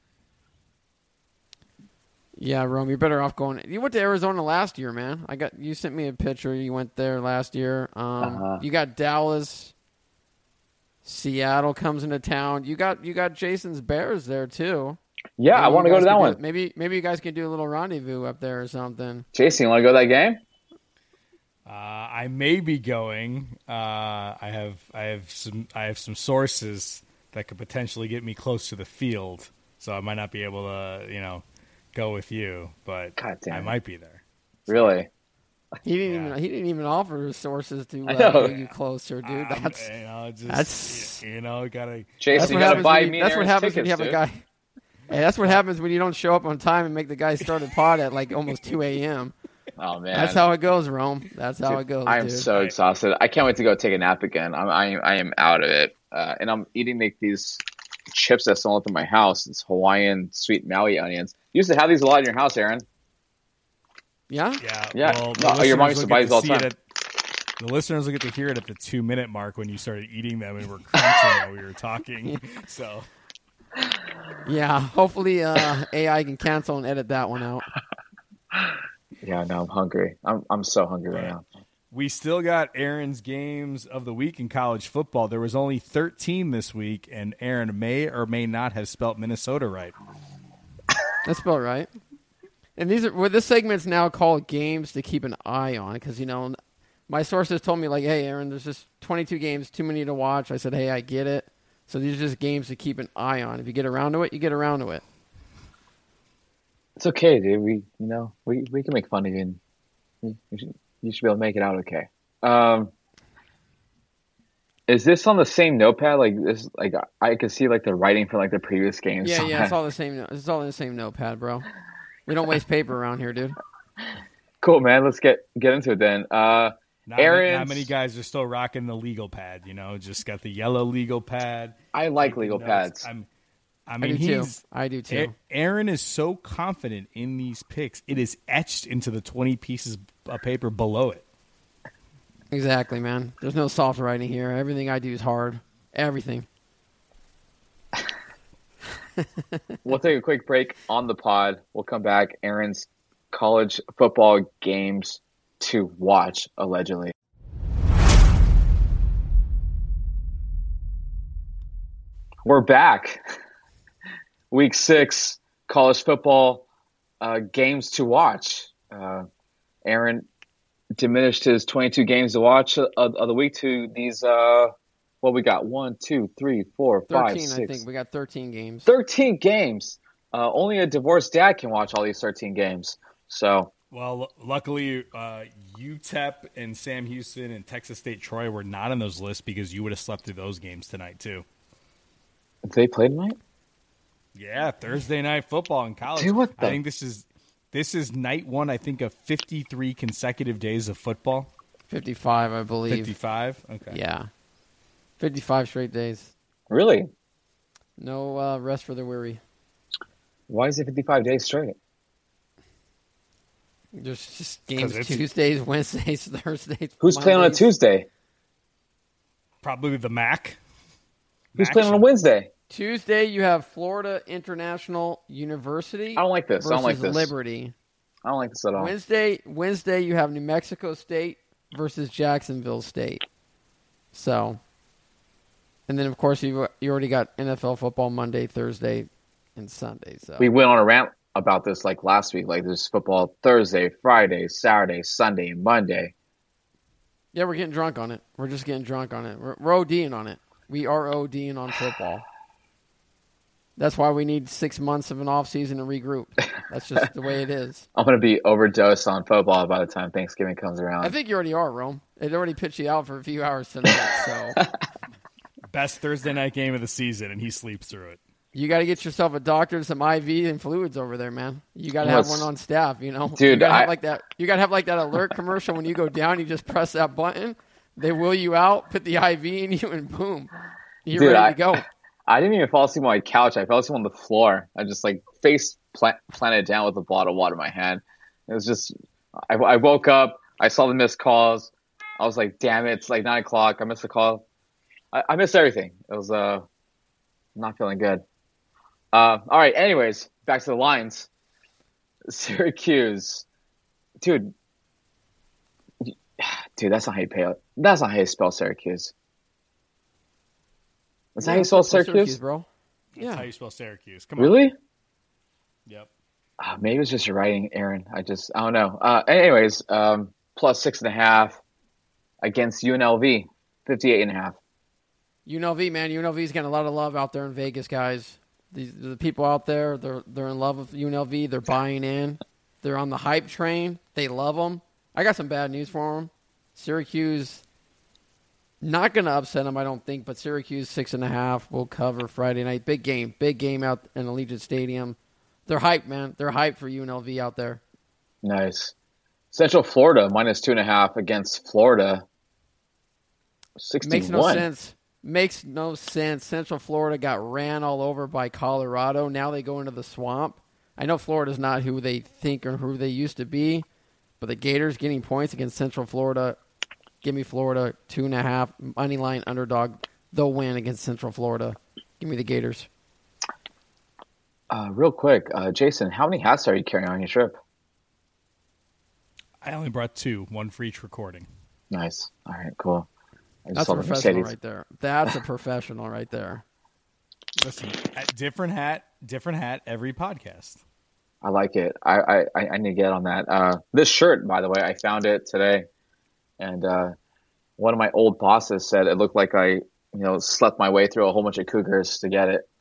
Yeah, Rome, you're better off going. You went to Arizona last year, man. I got you sent me a picture. You went there last year. Um, Uh-huh. You got Dallas, Seattle comes into town. You got you got Jason's Bears there too. Yeah, Maybe I want to you go to guys that could one. do- maybe maybe you guys could do a little rendezvous up there or something. Jason, you want to go to that game? Uh, I may be going. Uh, I have I have some I have some sources that could potentially get me close to the field, so I might not be able to, you know, go with you, but God damn I it. might be there. Really? He didn't Yeah. even he didn't even offer his sources to I uh, know. get you closer, dude. Um, That's you know, just that's- you know, gotta Jason, that's you what got to happens. buy when me you, that's what Aaron's happens when you tickets, have a dude. guy. Hey, that's what happens when you don't show up on time and make the guy start a pod at like almost two a.m. Oh man, That's how it goes, Rome. That's how dude, it goes. I am dude. so exhausted. I can't wait to go take a nap again. I'm I am, I am out of it, uh, and I'm eating like these chips that still left in my house. It's Hawaiian sweet Maui onions. You used to have these a lot in your house, Aaron. Yeah. Yeah. Yeah. Well, No, the your mom listeners used to will buy get these all see the it time. at- The listeners will get to hear it at the two minute mark when you started eating them and were crunching while we were talking. So. Yeah. Hopefully, uh, A I can cancel and edit that one out. Yeah, no, I'm hungry. I'm I'm so hungry right now. We still got Aaron's games of the week in college football. There was only thirteen this week, and Aaron may or may not have spelt Minnesota right. That's about right. And these are well, this segment's now called games to keep an eye on because you know my sources told me like, hey, Aaron, there's just twenty-two games, too many to watch. I said, hey, I get it. So these are just games to keep an eye on. If you get around to it, you get around to it. It's okay, dude. We you know we, we can make fun of you. And you, you should you should be able to make it out okay. Um, is this on the same notepad? Like this? Like I could see like the writing for like the previous games. Yeah, on yeah, that. it's all the same. It's all in the same notepad, bro. We don't waste paper around here, dude. Cool, man. Let's get get into it then. Uh, Not, Aaron's- not many guys are still rocking the legal pad, you know, just got the yellow legal pad. I like legal You know, pads. I'm, I I mean, do too. he's I do too. A- Aaron is so confident in these picks; it is etched into the twenty pieces of paper below it. Exactly, man. There's no soft writing here. Everything I do is hard. Everything. We'll take a quick break on the pod. We'll come back. Aaron's college football games to watch, allegedly. We're back. Week six, college football uh, games to watch. Uh, Aaron diminished his twenty-two games to watch of, of the week to these, uh, what we got? One, two, three, four, five, Thirteen, I six. think. We got thirteen games. thirteen games. Uh, only a divorced dad can watch all these thirteen games. So, Well, l- luckily, uh, U T E P and Sam Houston and Texas State Troy were not on those lists because you would have slept through those games tonight too. they play tonight? Yeah, Thursday night football in college. Dude, what the- I think this is this is night one. I think of fifty-three consecutive days of football. fifty-five, I believe. Fifty-five. Okay. Yeah. fifty-five straight days. Really? No uh, rest for the weary. Why is it fifty-five days straight? There's just games 'Cause it's- Tuesdays, Wednesdays, Thursdays. Who's playing on a Mondays. Tuesday? Probably the M A C. Who's Mac playing on a should- Wednesday? Tuesday, you have Florida International University I don't like this. I don't like versus this. Liberty. I don't like this at all. Wednesday, Wednesday, you have New Mexico State versus Jacksonville State. So, and then of course you you already got N F L football Monday, Thursday, and Sunday. So We went on a rant about this like last week. Like there's football Thursday, Friday, Saturday, Sunday, and Monday. yeah, we're getting drunk on it. We're just getting drunk on it. We're, we're ODing on it. We are ODing on football. That's why we need six months of an off season to regroup. That's just the way it is. I'm gonna be overdosed on football by the time Thanksgiving comes around. I think you already are, Rome. It already pitched you out for a few hours tonight, so Best Thursday night game of the season, and he sleeps through it. you got to get yourself a doctor and some I V and fluids over there, man. You got to have Yes. one on staff, you know. Dude, you gotta I- have like that. You got to have like that alert commercial when you go down. You just press that button, they wheel you out, put the I V in you, and boom, you're Dude, ready I- to go. I didn't even fall asleep on my couch. I fell asleep on the floor. I just like face plant, planted down with a bottle of water in my hand. It was just, I, I woke up. I saw the missed calls. I was like, damn it, it's like nine o'clock. I missed the call. I, I missed everything. It was uh, not feeling good. Uh, all right. Anyways, back to the lines. Syracuse, dude. Dude, that's not how you pay. That's not how you spell Syracuse. Is that how you spell That's Syracuse? bro. That's Yeah. how you spell Syracuse. Come on. Really? Yep. Uh, maybe it was just your writing, Aaron. I just, I don't know. Uh, anyways, um, plus six and a half against U N L V, fifty-eight and a half. U N L V, man. U N L V's getting a lot of love out there in Vegas, guys. These the people out there. They're they're in love with U N L V. They're buying in. They're on the hype train. They love them. I got some bad news for them. Syracuse Not going to upset them, I don't think, but Syracuse, six and a half, will cover Friday night. Big game. Big game out in Allegiant Stadium. They're hyped, man. They're hyped for U N L V out there. Nice. Central Florida, minus two and a half against Florida. sixty-one. Makes no sense. Makes no sense. Central Florida got ran all over by Colorado. Now they go into the swamp. I know Florida's not who they think or who they used to be, but the Gators getting points against Central Florida. Give me Florida, two and a half, money line underdog. They'll win against Central Florida. Give me the Gators. Uh, real quick, uh, Jason, how many hats are you carrying on your trip? I only brought two, one for each recording. Nice. All right, cool. I just That's saw a the professional Mercedes. right there. That's a professional right there. Listen, different hat, different hat every podcast. I like it. I, I, I need to get on that. Uh, this shirt, by the way, I found it today. And uh, one of my old bosses said it looked like I, you know, slept my way through a whole bunch of cougars to get it.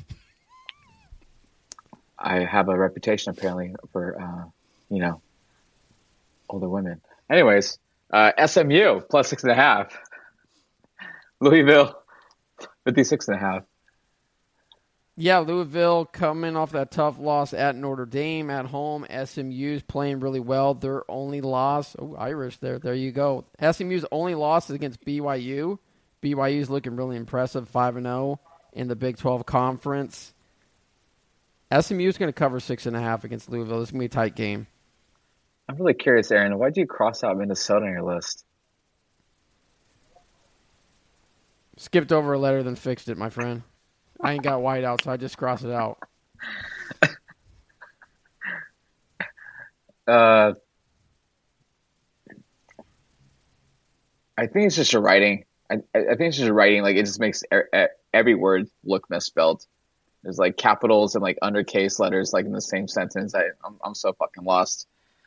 I have a reputation apparently for, uh, you know, older women. Anyways, uh, S M U plus six and a half. Louisville fifty-six and a half. Yeah, Louisville coming off that tough loss at Notre Dame at home. S M U's playing really well. Their only loss, oh, Irish there. There you go. S M U's only loss is against B Y U. B Y U's looking really impressive, five and oh in the Big twelve Conference. S M U's going to cover six and a half against Louisville. This is going to be a tight game. I'm really curious, Aaron. Why did you cross out Minnesota on your list? Skipped over a letter, then fixed it, my friend. I ain't got white out, so I just crossed it out. Uh, I think it's just your writing. I, I think it's just your writing. Like, it just makes er, every word look misspelled. There's like capitals and like undercase letters like in the same sentence. I, I'm I'm so fucking lost.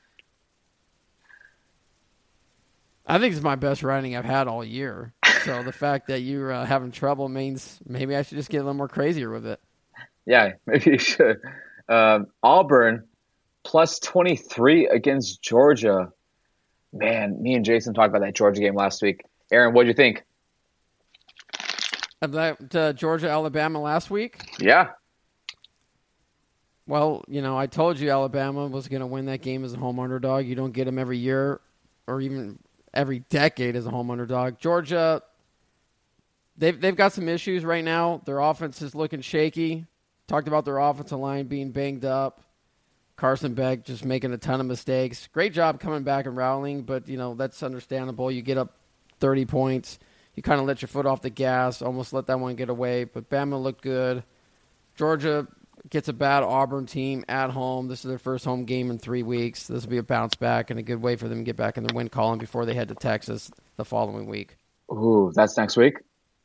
I think it's my best writing I've had all year. So the fact that you're uh, having trouble means maybe I should just get a little more crazier with it. Yeah, maybe you should. Um, Auburn plus twenty-three against Georgia. Man, me and Jason talked about that Georgia game last week. Aaron, what do you think? Of that uh, Georgia Alabama last week? Yeah. Well, you know, I told you Alabama was going to win that game as a home underdog. You don't get them every year or even every decade as a home underdog. Georgia, they've they've got some issues right now. Their offense is looking shaky. Talked about their offensive line being banged up. Carson Beck just making a ton of mistakes. Great job coming back and rallying, but you know that's understandable. You get up thirty points, you kind of let your foot off the gas, almost let that one get away. But Bama looked good. Georgia gets a bad Auburn team at home. This is their first home game in three weeks. This will be a bounce back and a good way for them to get back in the win column before they head to Texas the following week. Ooh, that's next week?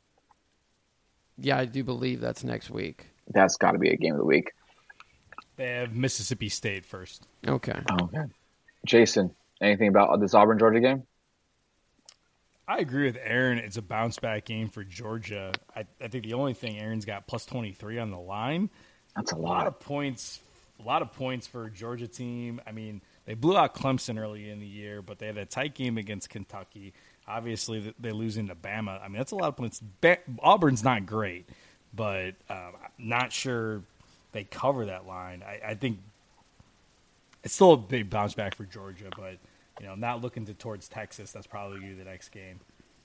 Yeah, I do believe that's next week. That's got to be a game of the week. They have Mississippi State first. Okay. Oh, okay. Jason, anything about this Auburn-Georgia game? I agree with Aaron. It's a bounce-back game for Georgia. I, I think the only thing Aaron's got plus twenty-three on the line. That's a A lot. lot of points. A lot of points for a Georgia team. I mean, they blew out Clemson early in the year, but they had a tight game against Kentucky. Obviously, they're losing to Bama. I mean, that's a lot of points. Ba- Auburn's not great, but um, I'm not sure they cover that line. I, I think it's still a big bounce back for Georgia, but you know, not looking to towards Texas. That's probably the next game.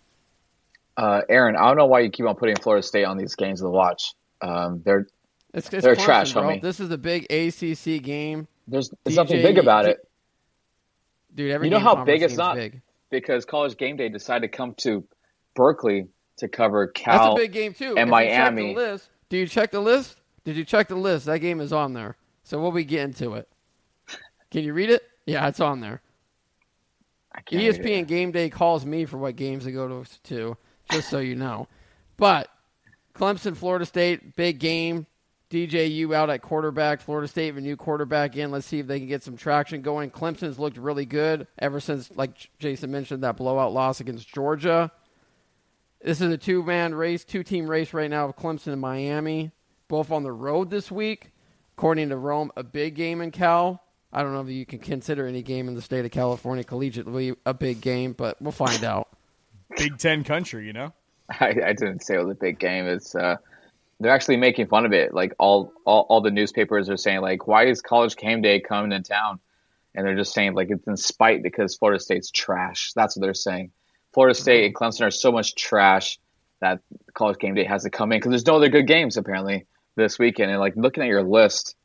Uh, Aaron, I don't know why you keep on putting Florida State on these games to watch. Um, they're It's, it's They're Clemson, trash, bro. homie. This is a big A C C game. there's, there's D J, nothing big about D- it Dude, every You know game how conference big it's game's not? big. because College Game Day decided to come to Berkeley to cover That's Cal. a big game, too. and If Miami. You check the list, do you check the list? Did you check the list? That game is on there. So we'll be getting to it. Can you read it? Yeah, it's on there. I can't E S P read N it. Game Day calls me for what games to go to, to just so you know. But Clemson, Florida State, big game. D J U out at quarterback. Florida State with a new quarterback in. Let's see if they can get some traction going. Clemson's looked really good ever since, like Jason mentioned, that blowout loss against Georgia. This is a two-man race, two-team race right now with Clemson and Miami, both on the road this week. According to Rome, a big game in Cal. I don't know if you can consider any game in the state of California collegiately a big game, but we'll find out. Big Ten country, you know. I, I didn't say it was a big game. It's uh, they're actually making fun of it. Like all, all all the newspapers are saying like, why is College Game Day coming to town? And they're just saying like it's in spite because Florida State's trash. That's what they're saying. Florida State and Clemson are so much trash that College Game Day has to come in because there's no other good games apparently this weekend. And like looking at your list,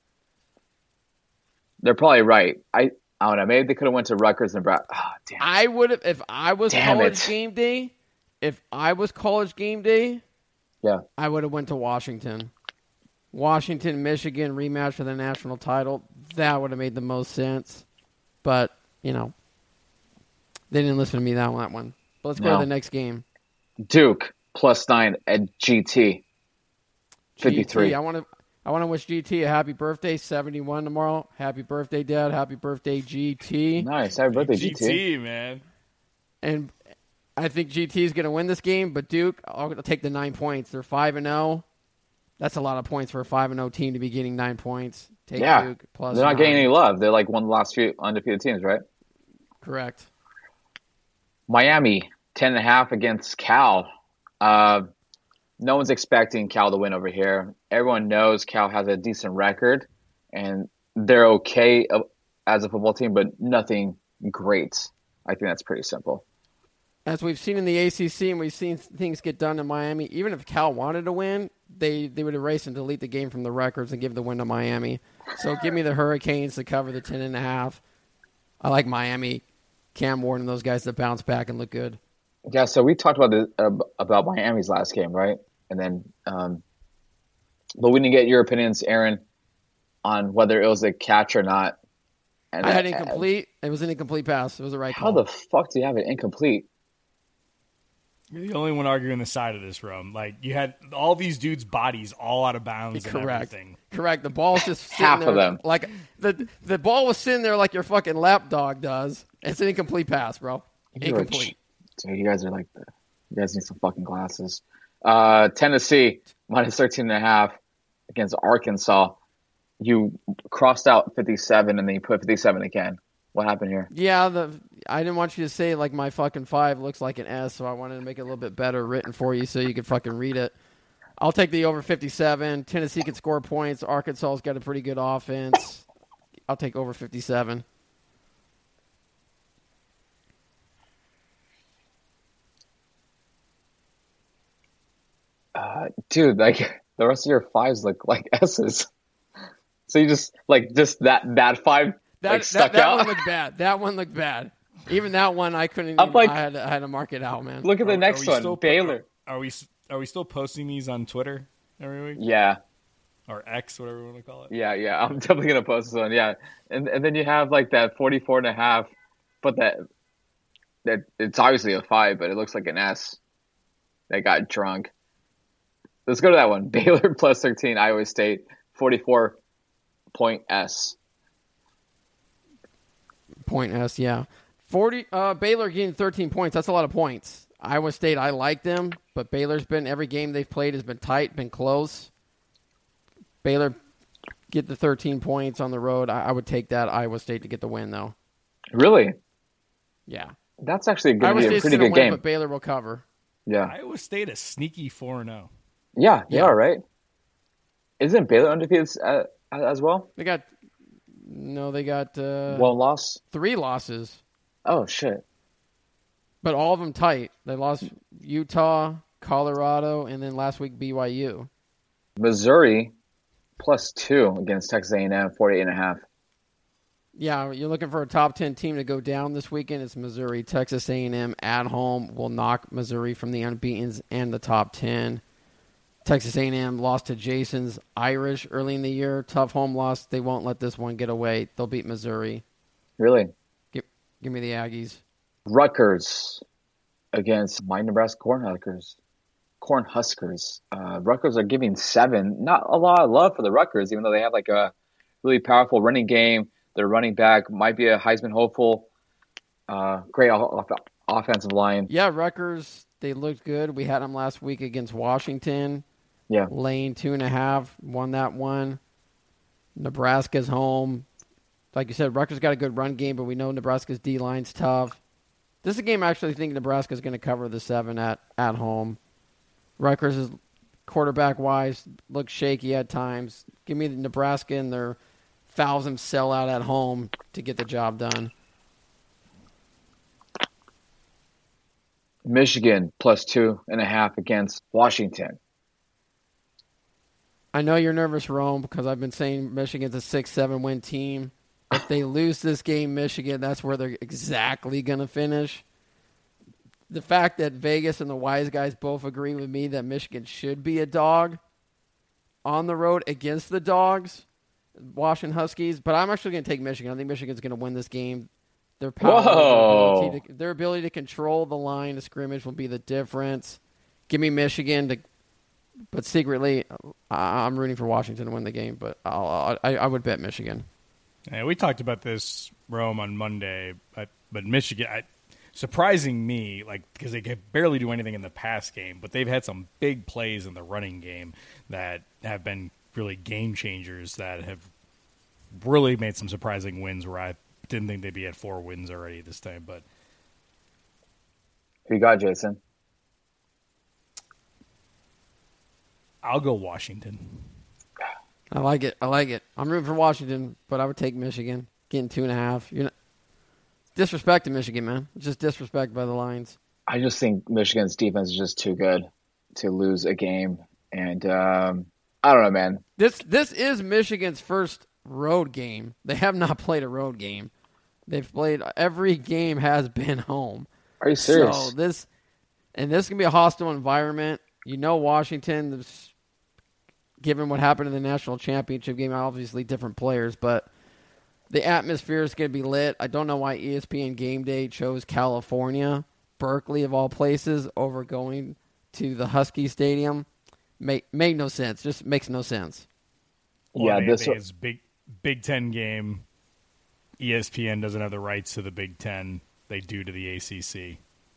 they're probably right. I I don't know. Maybe they could have went to Rutgers and Nebraska. Oh, damn. I would have if I was Damn College it. Game Day. If I was College Game Day, Yeah. I would have went to Washington. Washington, Michigan rematch for the national title. That would have made the most sense. But you know, they didn't listen to me that one. That one. But let's go No. to the next game. Duke plus nine at G T. fifty-three. G T, I want to. I want to wish G T a happy birthday, seventy-one tomorrow. Happy birthday, Dad. Happy birthday, G T. Nice. Happy birthday, G T. G T, man. And I think G T is going to win this game, but Duke, I'll take the nine points. They're five and zero. That's a lot of points for a five and zero team to be getting nine points. Take Yeah. Duke plus. They're not nine. getting any love. They're like one of the last few undefeated teams, right? Correct. Miami, ten and a half against Cal. Uh, no one's expecting Cal to win over here. Everyone knows Cal has a decent record, and they're okay as a football team, but nothing great. I think that's pretty simple. As we've seen in the A C C and we've seen things get done in Miami, even if Cal wanted to win, they, they would erase and delete the game from the records and give the win to Miami. So give me the Hurricanes to cover the ten and a half. I like Miami, Cam Ward, and those guys to bounce back and look good. Yeah, so we talked about the, uh, about Miami's last game, right? And then, um, but we didn't get your opinions, Aaron, on whether it was a catch or not. And I had uh, incomplete. It was an incomplete pass. It was the right How call. the fuck do you have it incomplete? You're the only one arguing the side of this, Rome. Like, you had all these dudes' bodies all out of bounds and Correct. everything. Correct. The ball was just sitting Half there of them. like the the ball was sitting there like your fucking lapdog does. It's an incomplete pass, bro. You are Incomplete. ch- Dude, you guys are like, the, you guys need some fucking glasses. Uh, Tennessee, minus thirteen and a half against Arkansas. You crossed out fifty-seven and then you put fifty-seven again. What happened here? Yeah, the I didn't want you to say like my fucking five looks like an S, so I wanted to make it a little bit better written for you so you could fucking read it. I'll take the over fifty-seven. Tennessee can score points. Arkansas's got a pretty good offense. I'll take over fifty-seven. Uh, dude, like the rest of your fives look like S's. So you just like just that that five That like stuck that, that out. one looked bad. That one looked bad. Even that one, I couldn't. I'm Even, like- I had to, I had to mark it out, man. Look at the Are- next are we one, still- Baylor. Are we are we still posting these on Twitter every week? Yeah, Or X, whatever you want to call it? yeah, yeah. I'm definitely gonna post this one. Yeah, and and then you have like that forty-four and a half, but that that it's obviously a five, but it looks like an S. That got drunk. Let's go to that one. Baylor plus thirteen, Iowa State, forty-four point S. Point S, yeah. Forty. Uh, Baylor getting thirteen points. That's a lot of points. Iowa State, I like them, but Baylor's been every game they've played has been tight, been close. Baylor get the thirteen points on the road. I, I would take that Iowa State to get the win, though. Really? Yeah, That's actually going Iowa to be a State's pretty gonna good win, game. but Baylor will cover. Yeah, Iowa State a sneaky four and oh. yeah, they Yeah. are right. Isn't Baylor undefeated uh, as well? They got no, they got uh, One loss. three losses, Oh shit. but all of them tight. They lost Utah, Colorado, and then last week B Y U. Missouri plus two against Texas A and M, forty-eight and a half. Yeah, you're looking for a top ten team to go down this weekend. It's Missouri. Texas A and M at home will knock Missouri from the unbeatens and the top ten. Texas A and M lost to Jason's Irish early in the year. Tough home loss. They won't let this one get away. They'll beat Missouri. Really? Give, give me the Aggies. Rutgers against my Nebraska Cornhuskers. Cornhuskers. Uh, Rutgers are giving seven. Not a lot of love for the Rutgers, even though they have like a really powerful running game. Their running back might be a Heisman hopeful. Uh, great off- off- offensive line. Yeah, Rutgers, they looked good. We had them last week against Washington. Yeah. Lane, two and a half, won that one. Nebraska's home. Like you said, Rutgers got a good run game, but we know Nebraska's D-line's tough. This is a game I actually think Nebraska is going to cover the seven at, at home. Rutgers is quarterback-wise, looks shaky at times. Give me the Nebraska and their thousand sellout at home to get the job done. Michigan plus two and a half against Washington. I know you're nervous, Rome, because I've been saying Michigan's a six seven win team. If they lose this game, Michigan, that's where they're exactly going to finish. The fact that Vegas and the Wise Guys both agree with me that Michigan should be a dog on the road against the Dogs, Washington Huskies, but I'm actually going to take Michigan. I think Michigan's going to win this game. Their power, their ability, to, their ability to control the line of scrimmage will be the difference. Give me Michigan, to, but secretly, I'm rooting for Washington to win the game, but I'll, I, I would bet Michigan. Yeah, we talked about this, Rome, on Monday, but, but Michigan, I, surprising me, like because they could barely do anything in the pass game, but they've had some big plays in the running game that have been really game changers that have really made some surprising wins where I didn't think they'd be at four wins already this time. But who you got, Jason? I'll go Washington. I like it. I like it. I'm rooting for Washington, but I would take Michigan. Getting two and a half. You're not disrespecting Michigan, man. It's just disrespect by the Lions. I just think Michigan's defense is just too good to lose a game, and um, I don't know, man. This this is Michigan's first road game. They have not played a road game. They've played every game has been home. Are you serious? So this and this can be a hostile environment. You know, Washington, given what happened in the national championship game, obviously different players, but the atmosphere is going to be lit. I don't know why E S P N Game Day chose California, Berkeley of all places, over going to the Husky Stadium. Make made no sense. Just makes no sense. Well, yeah, they, this they, it's big Big Ten game. E S P N doesn't have the rights to the Big Ten. They do to the A C C.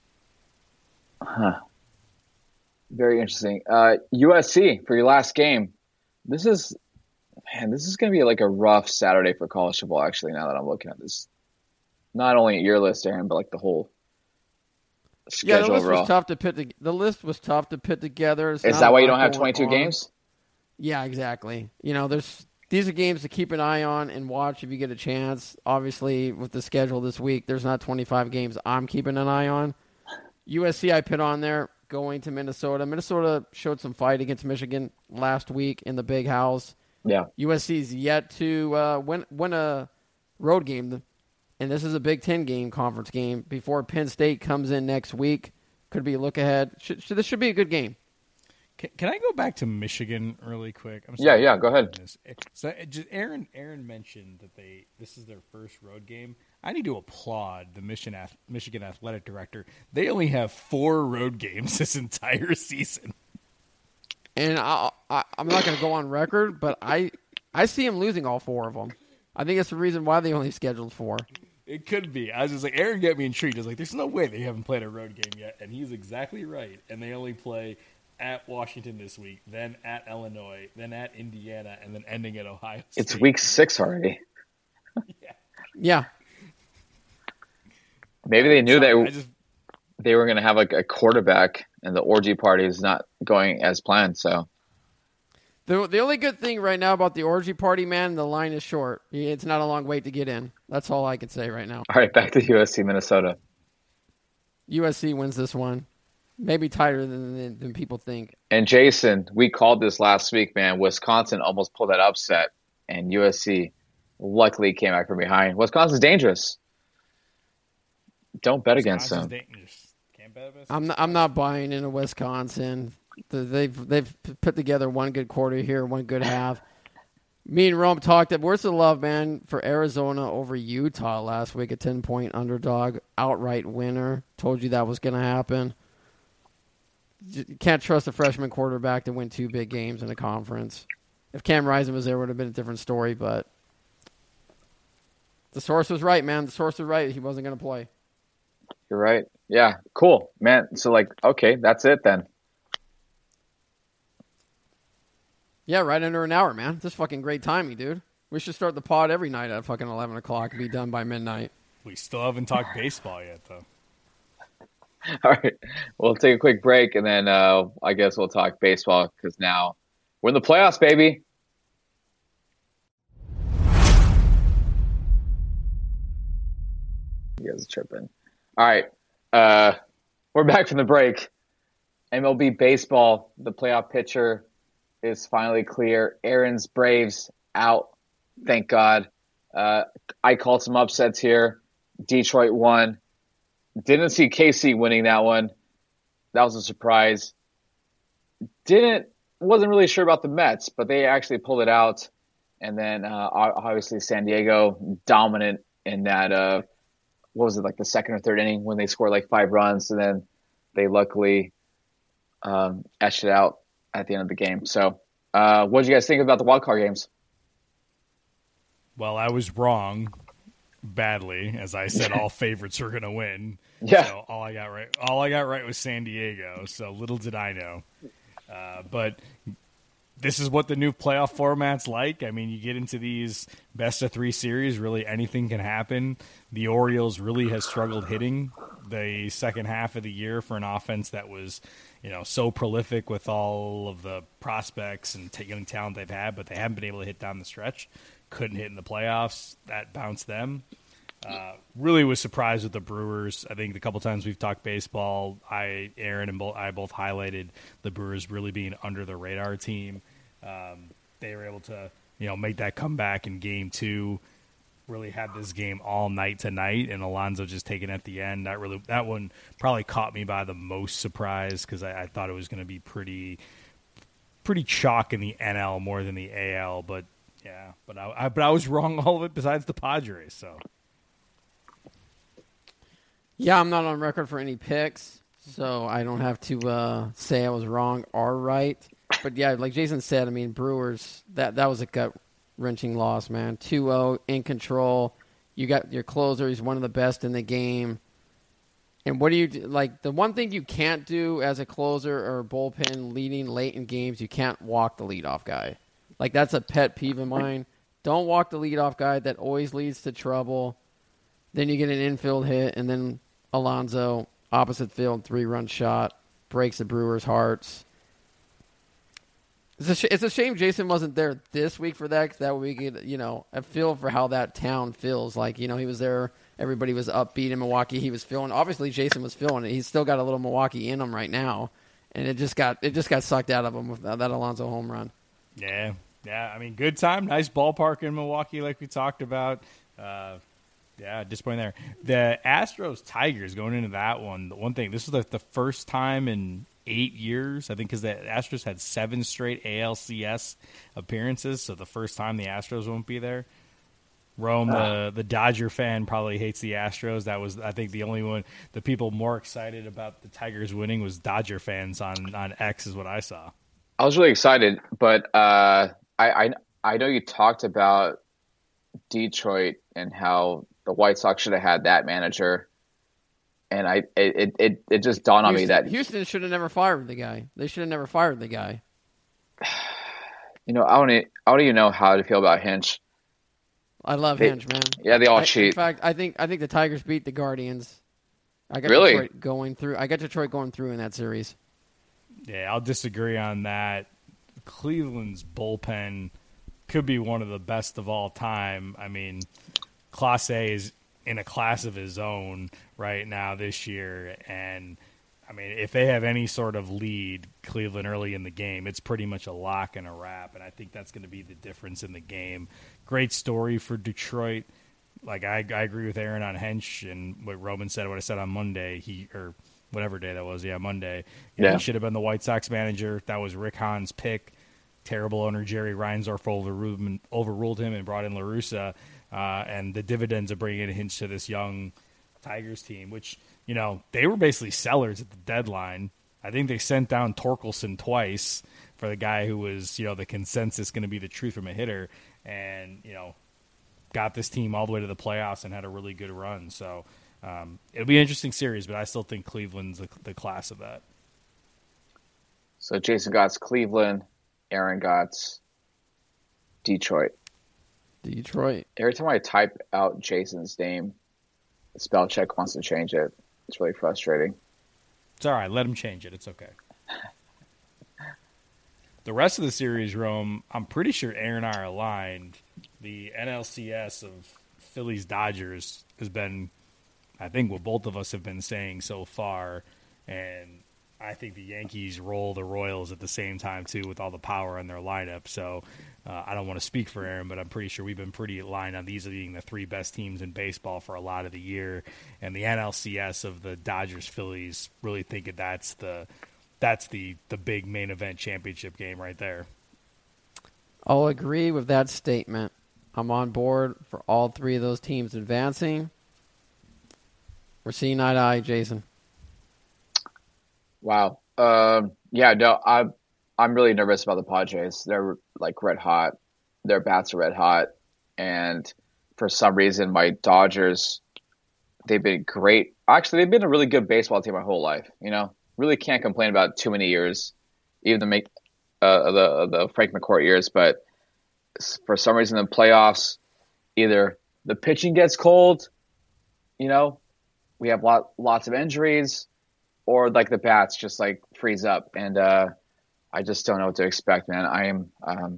Huh. Very interesting. Uh, U S C for your last game. This is, man, this is going to be like a rough Saturday for college football, actually, now that I'm looking at this. Not only at your list, Aaron, but like the whole schedule yeah, the list overall. was tough to put. To, the list was tough to put together. It's is not that a why you lot don't have going twenty-two on. games? Yeah, exactly. You know, there's these are games to keep an eye on and watch if you get a chance. Obviously, with the schedule this week, there's not twenty-five games I'm keeping an eye on. U S C I put on there going to Minnesota. Minnesota showed some fight against Michigan last week in the Big House. Yeah. U S C's yet to uh, win win a road game, and this is a Big Ten game, conference game, before Penn State comes in next week. Could be a look ahead. Should, should, this should be a good game. Can, can I go back to Michigan really quick? I'm Yeah, yeah, go ahead. This. So it just, Aaron Aaron mentioned that they this is their first road game. I need to applaud the Michigan Michigan athletic director. They only have four road games this entire season. And I, I, I'm not going to go on record, but I I see him losing all four of them. I think that's the reason why they only scheduled four. It could be. I was just like, Aaron got me intrigued. I was like, there's no way they haven't played a road game yet. And he's exactly right. And they only play at Washington this week, then at Illinois, then at Indiana, and then ending at Ohio State. It's week six already. yeah. Yeah. Maybe they knew Sorry, that I just, they were going to have like a quarterback, and the orgy party is not going as planned. So The the only good thing right now about the orgy party, man, the line is short. It's not a long wait to get in. That's all I can say right now. all right, back to U S C Minnesota. U S C wins this one. Maybe tighter than, than than people think. And Jason, we called this last week, man. Wisconsin almost pulled that upset, and U S C luckily came back from behind. Wisconsin's dangerous. Don't bet against them. dangerous. Can't bet against I'm not, I'm not buying into Wisconsin. The- They've they've put together one good quarter here, one good half. Me and Rome talked that where's the love, man, for Arizona over Utah last week, a ten point underdog, outright winner. Told you that was going to happen. You can't trust a freshman quarterback to win two big games in a conference. If Cam Rising was there, it would have been a different story, but the source was right, man. The source was right. He wasn't going to play. You're right. Yeah, cool, man. So, like, okay, that's it then. Yeah, right under an hour, man. This is fucking great timing, dude. We should start the pod every night at fucking eleven o'clock and be done by midnight. We still haven't talked baseball yet, though. All right. We'll take a quick break and then uh, I guess we'll talk baseball because now we're in the playoffs, baby. You guys are tripping. All right. Uh, we're back from the break. M L B baseball, the playoff picture is finally clear. Aaron's Braves out. Thank God. Uh, I called some upsets here. Detroit won. Didn't see K C winning that one. That was a surprise. Didn't wasn't really sure about the Mets, but they actually pulled it out. And then uh, obviously San Diego dominant in that. Uh, what was it, like the second or third inning when they scored like five runs, and then they luckily um, etched it out at the end of the game. So, uh, what did you guys think about the wild card games? Well, I was wrong badly, as I said all favorites were going to win. Yeah. So all I got right, all I got right was San Diego. So little did I know. Uh, but this is what the new playoff format's like. I mean, you get into these best of three series, really anything can happen. The Orioles really has struggled hitting the second half of the year for an offense that was, you know, so prolific with all of the prospects and young talent they've had, but they haven't been able to hit down the stretch. Couldn't hit in the playoffs. That bounced them. Uh, really was surprised with the Brewers. I think the couple times we've talked baseball, I, Aaron, and both, I both highlighted the Brewers really being under the radar team. Um, they were able to, you know, make that comeback in game two. Really had this game all night tonight, and Alonso just taking at the end. That really, that one probably caught me by the most surprise because I, I thought it was going to be pretty, pretty chalk in the N L more than the A L. But yeah, but I, I but I was wrong all of it besides the Padres. So. Yeah, I'm not on record for any picks, so I don't have to uh, say I was wrong or right. But yeah, like Jason said, I mean, Brewers, that, that was a gut-wrenching loss, man. two oh, in control. You got your closer. He's one of the best in the game. And what do you do? Like, the one thing you can't do as a closer or bullpen leading late in games, you can't walk the leadoff guy. Like, that's a pet peeve of mine. Don't walk the leadoff guy. That always leads to trouble. Then you get an infield hit, and then Alonso, opposite field, three-run shot, breaks the Brewers' hearts. It's a, sh- it's a shame Jason wasn't there this week for that, because that way we could, you know, a feel for how that town feels. Like, you know, he was there, everybody was upbeat in Milwaukee. He was feeling, obviously Jason was feeling it. He's still got a little Milwaukee in him right now, and it just got it just got sucked out of him with that, that Alonso home run. Yeah, yeah. I mean, good time, nice ballpark in Milwaukee, like we talked about. Uh, Yeah, disappointing there. The Astros Tigers going into that one. The one thing, this was the, the first time in eight years, I think, because the Astros had seven straight A L C S appearances. So the first time the Astros won't be there. Rome, the the Dodger fan, probably hates the Astros. That was, I think, the only one. The people more excited about the Tigers winning was Dodger fans on on X, is what I saw. I was really excited, but uh, I, I I know you talked about Detroit and how the White Sox should have had that manager, and I it it, it just dawned on Houston, me that Houston should have never fired the guy. They should have never fired the guy. You know, I don't e- I don't even know how to feel about Hinch. I love They- Hinch, man. Yeah, they all I, cheat. In fact, I think I think the Tigers beat the Guardians. I got Really? Detroit going through. I got Detroit going through in that series. Yeah, I'll disagree on that. Cleveland's bullpen could be one of the best of all time. I mean, Class A is in a class of his own right now this year, and I mean, if they have any sort of lead, Cleveland early in the game, it's pretty much a lock and a wrap, and I think that's going to be the difference in the game. Great story for Detroit. Like, I, I agree with Aaron on Hench and what Roman said, what I said on Monday, he or whatever day that was, yeah, Monday. Yeah, Yeah. He should have been the White Sox manager. That was Rick Hahn's pick. Terrible owner Jerry Reinsdorf overruled, overruled him and brought in La Russa, uh, and the dividends of bringing in Hinch to this young Tigers team, which, you know, they were basically sellers at the deadline. I think they sent down Torkelson twice for the guy who was, you know, the consensus going to be the truth from a hitter, and, you know, got this team all the way to the playoffs and had a really good run. So um, it'll be an interesting series, but I still think Cleveland's the, the class of that. So Jason got Cleveland, Aaron got Detroit. Detroit. Every time I type out Jason's name, the spell check wants to change it. It's really frustrating. It's all right. Let him change it. It's okay. The rest of the series, Rome, I'm pretty sure Aaron and I are aligned. The N L C S of Phillies Dodgers has been, I think, what both of us have been saying so far. And I think the Yankees roll the Royals at the same time, too, with all the power in their lineup. So uh, I don't want to speak for Aaron, but I'm pretty sure we've been pretty aligned on these being the three best teams in baseball for a lot of the year. And the N L C S of the Dodgers-Phillies really think that that's the that's the, the big main event championship game right there. I'll agree with that statement. I'm on board for all three of those teams advancing. We're seeing eye to eye, Jason. Wow. Um, yeah, no, I'm I'm really nervous about the Padres. They're like red hot. Their bats are red hot, and for some reason, my Dodgers, they've been great. Actually, they've been a really good baseball team my whole life. You know, really can't complain about too many years, even the make uh, the the Frank McCourt years. But for some reason, in the playoffs, either the pitching gets cold, you know, we have lot lots of injuries. Or like the bats just like freeze up, and uh, I just don't know what to expect, man. I am, um,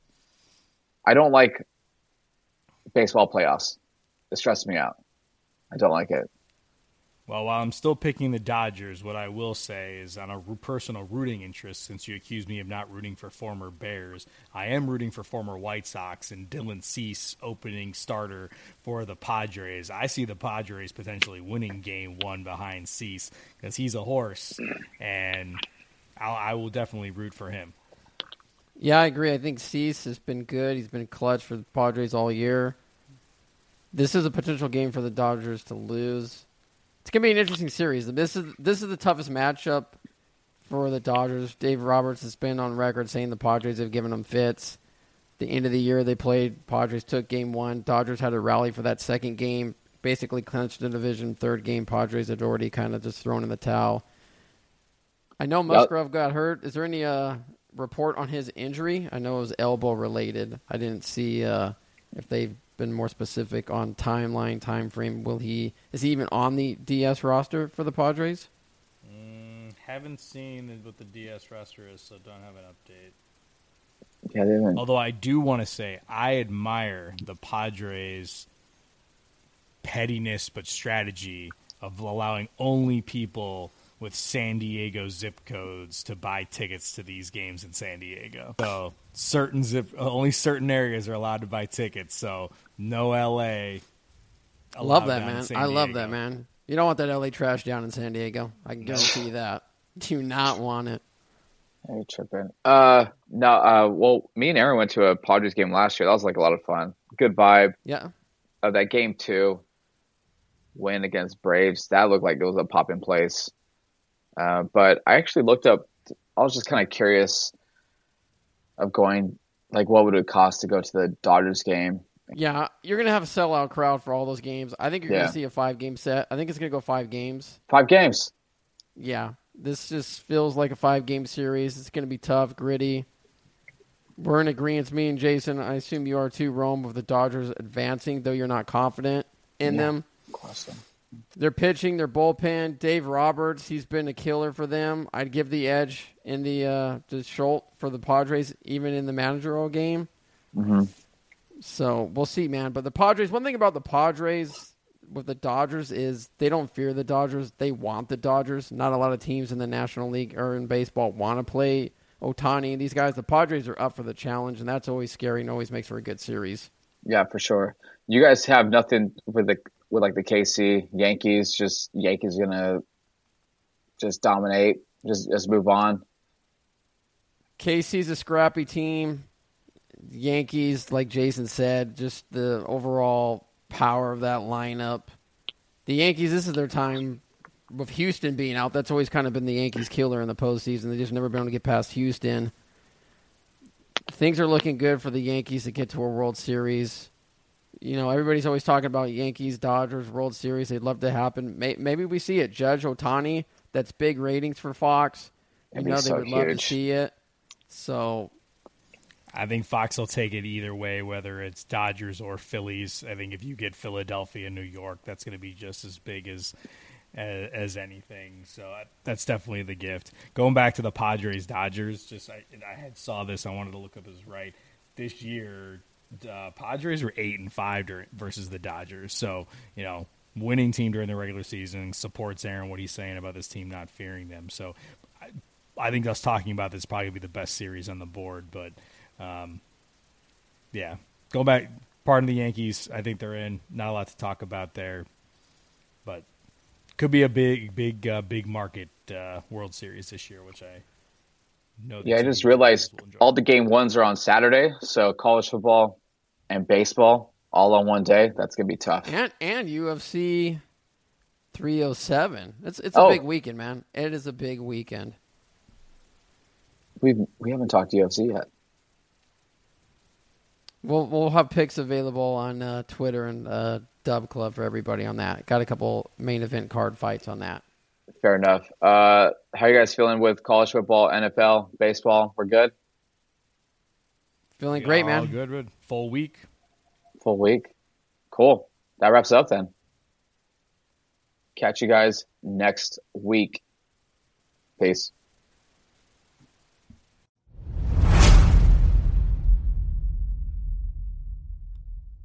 I don't like baseball playoffs. It stresses me out. I don't like it. Well, while I'm still picking the Dodgers, what I will say is on a personal rooting interest, since you accused me of not rooting for former Bears, I am rooting for former White Sox and Dylan Cease opening starter for the Padres. I see the Padres potentially winning game one behind Cease because he's a horse, and I'll, I will definitely root for him. Yeah, I agree. I think Cease has been good. He's been clutch for the Padres all year. This is a potential game for the Dodgers to lose. It's going to be an interesting series. This is this is the toughest matchup for the Dodgers. Dave Roberts has been on record saying the Padres have given them fits. The end of the year they played, Padres took game one. Dodgers had to rally for that second game, basically clinched the division. Third game, Padres had already kind of just thrown in the towel. I know Musgrove got hurt. Is there any uh, report on his injury? I know it was elbow related. I didn't see uh, if they've been more specific on timeline, time frame. Will he is he even on the D S roster for the Padres? Mm, haven't seen what the D S roster is, so don't have an update. Yeah, they haven't. Although I do want to say I admire the Padres' pettiness but strategy of allowing only people with San Diego zip codes to buy tickets to these games in San Diego. So certain zip, only certain areas are allowed to buy tickets. So no L A. I love that, man. I love that, man. You don't want that L A trash down in San Diego. I can guarantee you that. Do not want it. You're tripping. Uh, no. Uh, well, me and Aaron went to a Padres game last year. That was like a lot of fun. Good vibe. Yeah. Of that game too. Win against Braves. That looked like it was a pop in place. Uh, but I actually looked up. I was just kind of curious of going, like, what would it cost to go to the Dodgers game? Yeah, you're going to have a sellout crowd for all those games. I think you're Yeah. going to see a five-game set. I think it's going to go five games. Five games. Yeah, this just feels like a five-game series. It's going to be tough, gritty. We're in agreement, me and Jason. I assume you are too, Rome, with the Dodgers advancing, though you're not confident in Yeah. them. Awesome. Their pitching, their bullpen, Dave Roberts, he's been a killer for them. I'd give the edge in the uh, to Schultz for the Padres, even in the managerial game. Mm-hmm. So we'll see, man. But the Padres, one thing about the Padres with the Dodgers is they don't fear the Dodgers. They want the Dodgers. Not a lot of teams in the National League or in baseball want to play Ohtani and these guys. The Padres are up for the challenge, and that's always scary and always makes for a good series. Yeah, for sure. You guys have nothing with the with like the K C Yankees. Just Yankees gonna just dominate. Just just move on. K C's a scrappy team. Yankees, like Jason said, just the overall power of that lineup. The Yankees, this is their time with Houston being out. That's always kind of been the Yankees' killer in the postseason. They just never been able to get past Houston. Things are looking good for the Yankees to get to a World Series. You know, everybody's always talking about Yankees, Dodgers, World Series. They'd love to happen. Maybe we see it. Judge Ohtani, that's big ratings for Fox. You know, they so would love to huge. see it. So I think Fox will take it either way, whether it's Dodgers or Phillies. I think if you get Philadelphia, New York, that's going to be just as big as as, as anything. So I, that's definitely the gift. Going back to the Padres Dodgers, just I, I had saw this. I wanted to look up this right. This year, uh, Padres were eight and five during, versus the Dodgers. So you know, winning team during the regular season supports Aaron what he's saying about this team not fearing them. So I, I think us talking about this probably be the best series on the board. But um, yeah, go back. Pardon the Yankees. I think they're in. Not a lot to talk about there, but could be a big, big, uh, big market uh, World Series this year, which I know. Yeah, I just realized all the game ones are on Saturday, so college football and baseball all on one day. That's gonna be tough. And and U F C three oh seven. It's it's a Oh. big weekend, man. It is a big weekend. We we haven't talked U F C yet. We'll we'll have picks available on uh, Twitter and uh, Dub Club for everybody on that. Got a couple main event card fights on that. Fair enough. Uh, how are you guys feeling with college football, N F L, baseball? We're good? Feeling great, man. All good, good. Full week. Full week? Cool. That wraps it up then. Catch you guys next week. Peace.